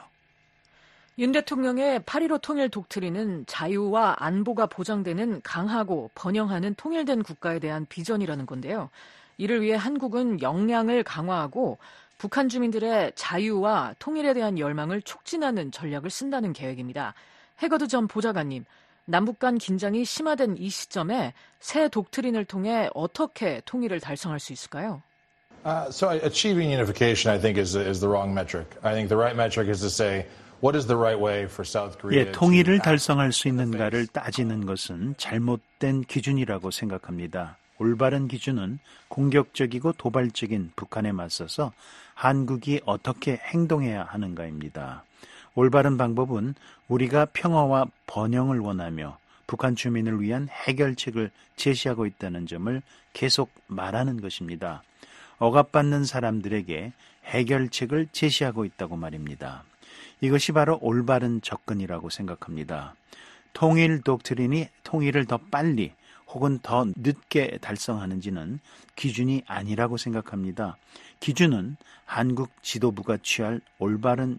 Speaker 3: 윤 대통령의 팔일오 통일 독트린은 자유와 안보가 보장되는 강하고 번영하는 통일된 국가에 대한 비전이라는 건데요. 이를 위해 한국은 역량을 강화하고 북한 주민들의 자유와 통일에 대한 열망을 촉진하는 전략을 쓴다는 계획입니다. 해거드 전 보좌관님, 남북 간 긴장이 심화된 이 시점에 새 독트린을 통해 어떻게 통일을 달성할 수 있을까요?
Speaker 19: Uh, so achieving unification, I think, is is the wrong metric. I think the right metric is to say, what is the right way for South Korea?
Speaker 20: 예, 통일을 달성할 수 있는가를 따지는 것은 잘못된 기준이라고 생각합니다. 올바른 기준은 공격적이고 도발적인 북한에 맞서서 한국이 어떻게 행동해야 하는가입니다. 올바른 방법은 우리가 평화와 번영을 원하며 북한 주민을 위한 해결책을 제시하고 있다는 점을 계속 말하는 것입니다. 억압받는 사람들에게 해결책을 제시하고 있다고 말입니다. 이것이 바로 올바른 접근이라고 생각합니다. 통일 독트린이 통일을 더 빨리 혹은 더 늦게 달성하는지는 기준이 아니라고 생각합니다. 기준은 한국 지도부가 취할 올바른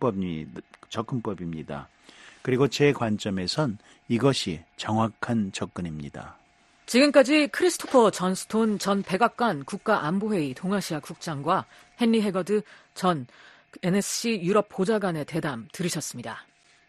Speaker 20: 접근법입니다. 그리고 제 관점에선 이것이 정확한 접근입니다.
Speaker 3: 지금까지 크리스토퍼 존스톤 전 백악관 국가안보회의 동아시아 국장과 헨리 해거드 전 엔에스씨 유럽 보좌관의 대담 들으셨습니다.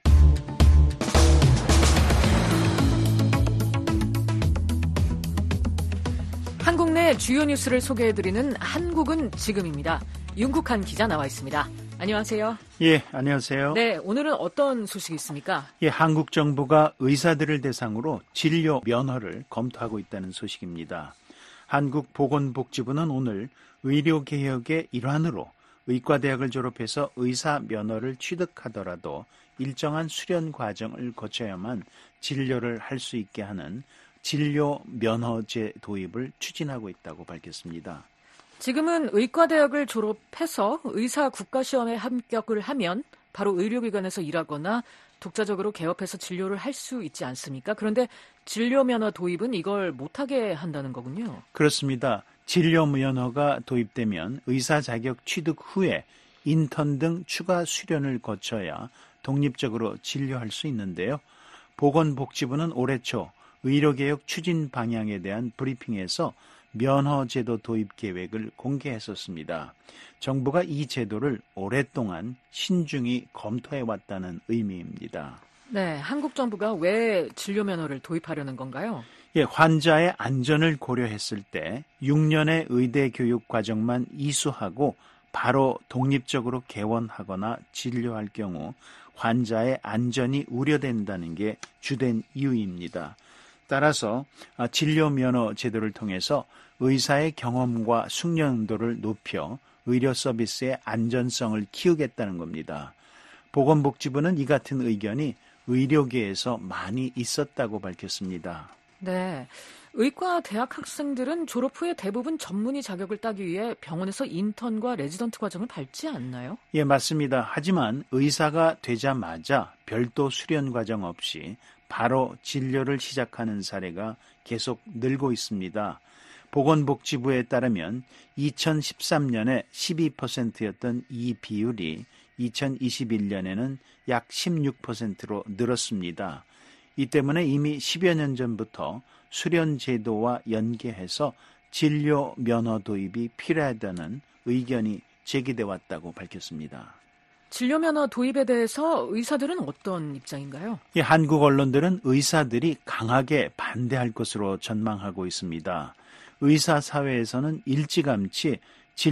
Speaker 3: 한국 내 주요 뉴스를 소개해드리는 한국은 지금입니다. 윤국한 기자 나와 있습니다. 안녕하세요.
Speaker 20: 예, 안녕하세요.
Speaker 3: 네, 오늘은 어떤 소식이 있습니까?
Speaker 20: 예, 한국 정부가 의사들을 대상으로 진료 면허를 검토하고 있다는 소식입니다. 한국보건복지부는 오늘 의료개혁의 일환으로 의과대학을 졸업해서 의사 면허를 취득하더라도 일정한 수련 과정을 거쳐야만 진료를 할 수 있게 하는 진료 면허제 도입을 추진하고 있다고 밝혔습니다.
Speaker 3: 지금은 의과대학을 졸업해서 의사 국가시험에 합격을 하면 바로 의료기관에서 일하거나 독자적으로 개업해서 진료를 할 수 있지 않습니까? 그런데 진료면허 도입은 이걸 못하게 한다는 거군요.
Speaker 20: 그렇습니다. 진료면허가 도입되면 의사 자격 취득 후에 인턴 등 추가 수련을 거쳐야 독립적으로 진료할 수 있는데요. 보건복지부는 올해 초 의료개혁 추진 방향에 대한 브리핑에서 면허제도 도입 계획을 공개했었습니다. 정부가 이 제도를 오랫동안 신중히 검토해왔다는 의미입니다.
Speaker 3: 네, 한국 정부가 왜 진료면허를 도입하려는 건가요?
Speaker 20: 예, 환자의 안전을 고려했을 때 육 년의 의대 교육 과정만 이수하고 바로 독립적으로 개원하거나 진료할 경우 환자의 안전이 우려된다는 게 주된 이유입니다. 따라서 진료면허 제도를 통해서 의사의 경험과 숙련도를 높여 의료 서비스의 안전성을 키우겠다는 겁니다. 보건복지부는 이 같은 의견이 의료계에서 많이 있었다고 밝혔습니다.
Speaker 3: 네, 의과 대학 학생들은 졸업 후에 대부분 전문의 자격을 따기 위해 병원에서 인턴과 레지던트 과정을 밟지 않나요?
Speaker 20: 예, 맞습니다. 하지만 의사가 되자마자 별도 수련 과정 없이 바로 진료를 시작하는 사례가 계속 늘고 있습니다. 보건복지부에 따르면 이천십삼 년에 십이 퍼센트였던 이 비율이 이천이십일 년에는 약 십육 퍼센트로 늘었습니다. 이 때문에 이미 십여 년 전부터 수련 제도와 연계해서 진료 면허 도입이 필요하다는 의견이 제기돼 왔다고 밝혔습니다.
Speaker 3: 진료면허 도입에 대해서 의사들은 어떤 입장인가요?
Speaker 20: 이 한국 언론들은 의사들이 강하게 반대할 것으로 전망하고 있습니다. 의사사회에서는 일찌감치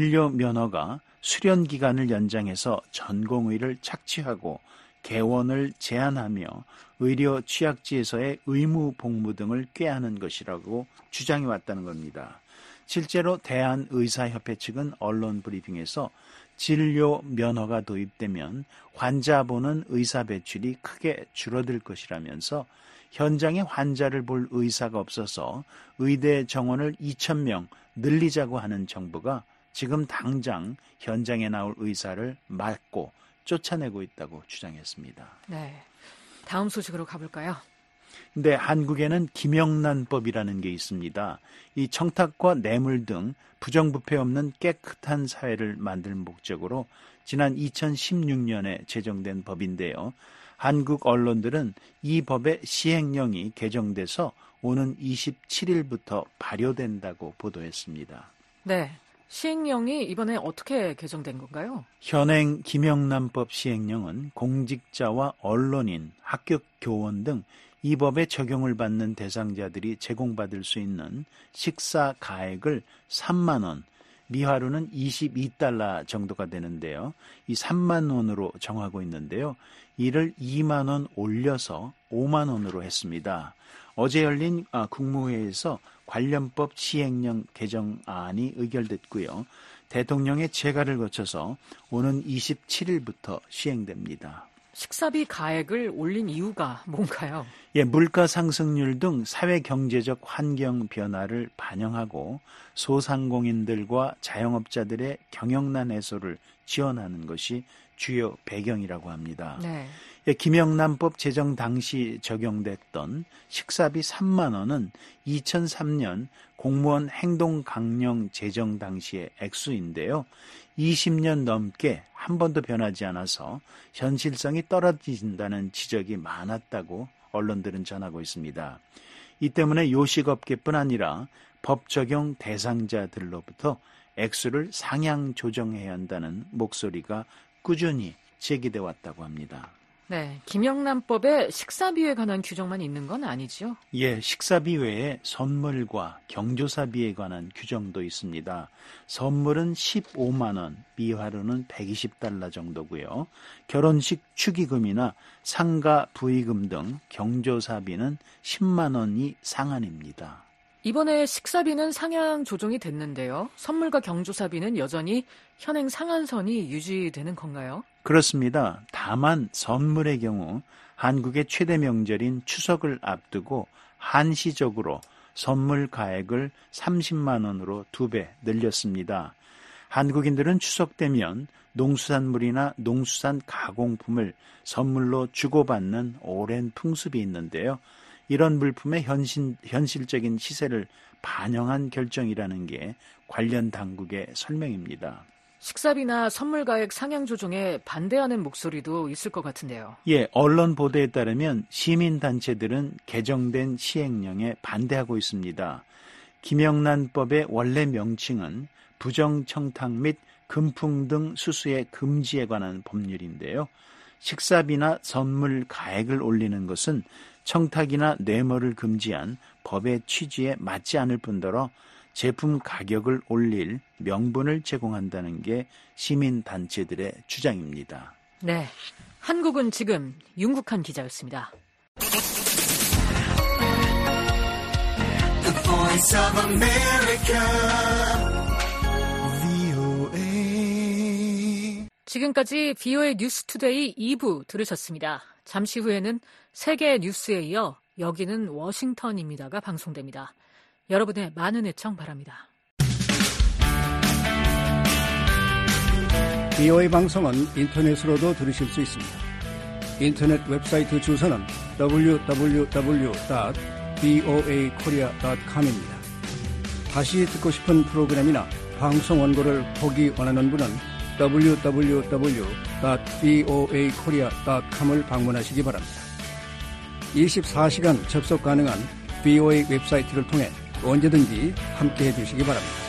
Speaker 20: 진료면허가 수련 기간을 연장해서 전공의를 착취하고 개원을 제한하며 의료 취약지에서의 의무 복무 등을 꾀하는 것이라고 주장해 왔다는 겁니다. 실제로 대한의사협회 측은 언론 브리핑에서 진료 면허가 도입되면 환자 보는 의사 배출이 크게 줄어들 것이라면서 현장에 환자를 볼 의사가 없어서 의대 정원을 이천 명 늘리자고 하는 정부가 지금 당장 현장에 나올 의사를 막고 쫓아내고 있다고 주장했습니다.
Speaker 3: 네, 다음 소식으로 가볼까요?
Speaker 20: 근데 한국에는 김영란법이라는 게 있습니다. 이 청탁과 뇌물 등 부정부패 없는 깨끗한 사회를 만들 목적으로 지난 이천십육 년에 제정된 법인데요. 한국 언론들은 이 법의 시행령이 개정돼서 오는 이십칠 일부터 발효된다고 보도했습니다.
Speaker 3: 네, 시행령이 이번에 어떻게 개정된 건가요?
Speaker 20: 현행 김영란법 시행령은 공직자와 언론인, 학교 교원 등 이 법에 적용을 받는 대상자들이 제공받을 수 있는 식사 가액을 삼만 원, 미화로는 이십이 달러 정도가 되는데요. 이 삼만 원으로 정하고 있는데요. 이를 이만 원 올려서 오만 원으로 했습니다. 어제 열린 국무회의에서 관련법 시행령 개정안이 의결됐고요. 대통령의 재가를 거쳐서 오는 이십칠 일부터 시행됩니다.
Speaker 3: 식사비 가액을 올린 이유가 뭔가요?
Speaker 20: 예, 물가 상승률 등 사회 경제적 환경 변화를 반영하고 소상공인들과 자영업자들의 경영난 해소를 지원하는 것이 주요 배경이라고 합니다.
Speaker 3: 네.
Speaker 20: 예, 김영란법 제정 당시 적용됐던 식사비 삼만 원은 이천삼 년 공무원 행동강령 제정 당시의 액수인데요. 이십 년 넘게 한 번도 변하지 않아서 현실성이 떨어진다는 지적이 많았다고 언론들은 전하고 있습니다. 이 때문에 요식업계뿐 아니라 법 적용 대상자들로부터 액수를 상향 조정해야 한다는 목소리가 꾸준히 제기돼 왔다고 합니다.
Speaker 3: 네, 김영란법에 식사비에 관한 규정만 있는 건 아니죠?
Speaker 20: 예, 식사비 외에 선물과 경조사비에 관한 규정도 있습니다. 선물은 십오만 원, 미화로는 백이십 달러 정도고요. 결혼식 축의금이나 상가 부의금 등 경조사비는 십만 원이 상한입니다.
Speaker 3: 이번에 식사비는 상향 조정이 됐는데요. 선물과 경조사비는 여전히 현행 상한선이 유지되는 건가요?
Speaker 20: 그렇습니다. 다만 선물의 경우 한국의 최대 명절인 추석을 앞두고 한시적으로 선물 가액을 삼십만 원으로 두 배 늘렸습니다. 한국인들은 추석 되면 농수산물이나 농수산 가공품을 선물로 주고받는 오랜 풍습이 있는데요. 이런 물품의 현실, 현실적인 시세를 반영한 결정이라는 게 관련 당국의 설명입니다.
Speaker 3: 식사비나 선물 가액 상향 조정에 반대하는 목소리도 있을 것 같은데요.
Speaker 20: 예, 언론 보도에 따르면 시민단체들은 개정된 시행령에 반대하고 있습니다. 김영란법의 원래 명칭은 부정청탁 및 금품 등 수수의 금지에 관한 법률인데요. 식사비나 선물 가액을 올리는 것은 청탁이나 뇌물을 금지한 법의 취지에 맞지 않을 뿐더러 제품 가격을 올릴 명분을 제공한다는 게 시민단체들의 주장입니다.
Speaker 3: 네, 한국은 지금 윤국한 기자였습니다.
Speaker 21: The Voice of America,
Speaker 3: 브이오에이. 지금까지 브이오에이 뉴스투데이 이 부 들으셨습니다. 잠시 후에는 세계 뉴스에 이어 여기는 워싱턴입니다가 방송됩니다. 여러분의 많은 애청 바랍니다.
Speaker 18: 브이오에이 방송은 인터넷으로도 들으실 수 있습니다. 인터넷 웹사이트 주소는 더블유 더블유 더블유 닷 브이오에이 코리아 닷 컴입니다. 다시 듣고 싶은 프로그램이나 방송 원고를 보기 원하는 분은 더블유 더블유 더블유 닷 브이오에이 코리아 닷 컴을 방문하시기 바랍니다. 이십사 시간 접속 가능한 브이오에이 웹사이트를 통해 언제든지 함께해 주시기 바랍니다.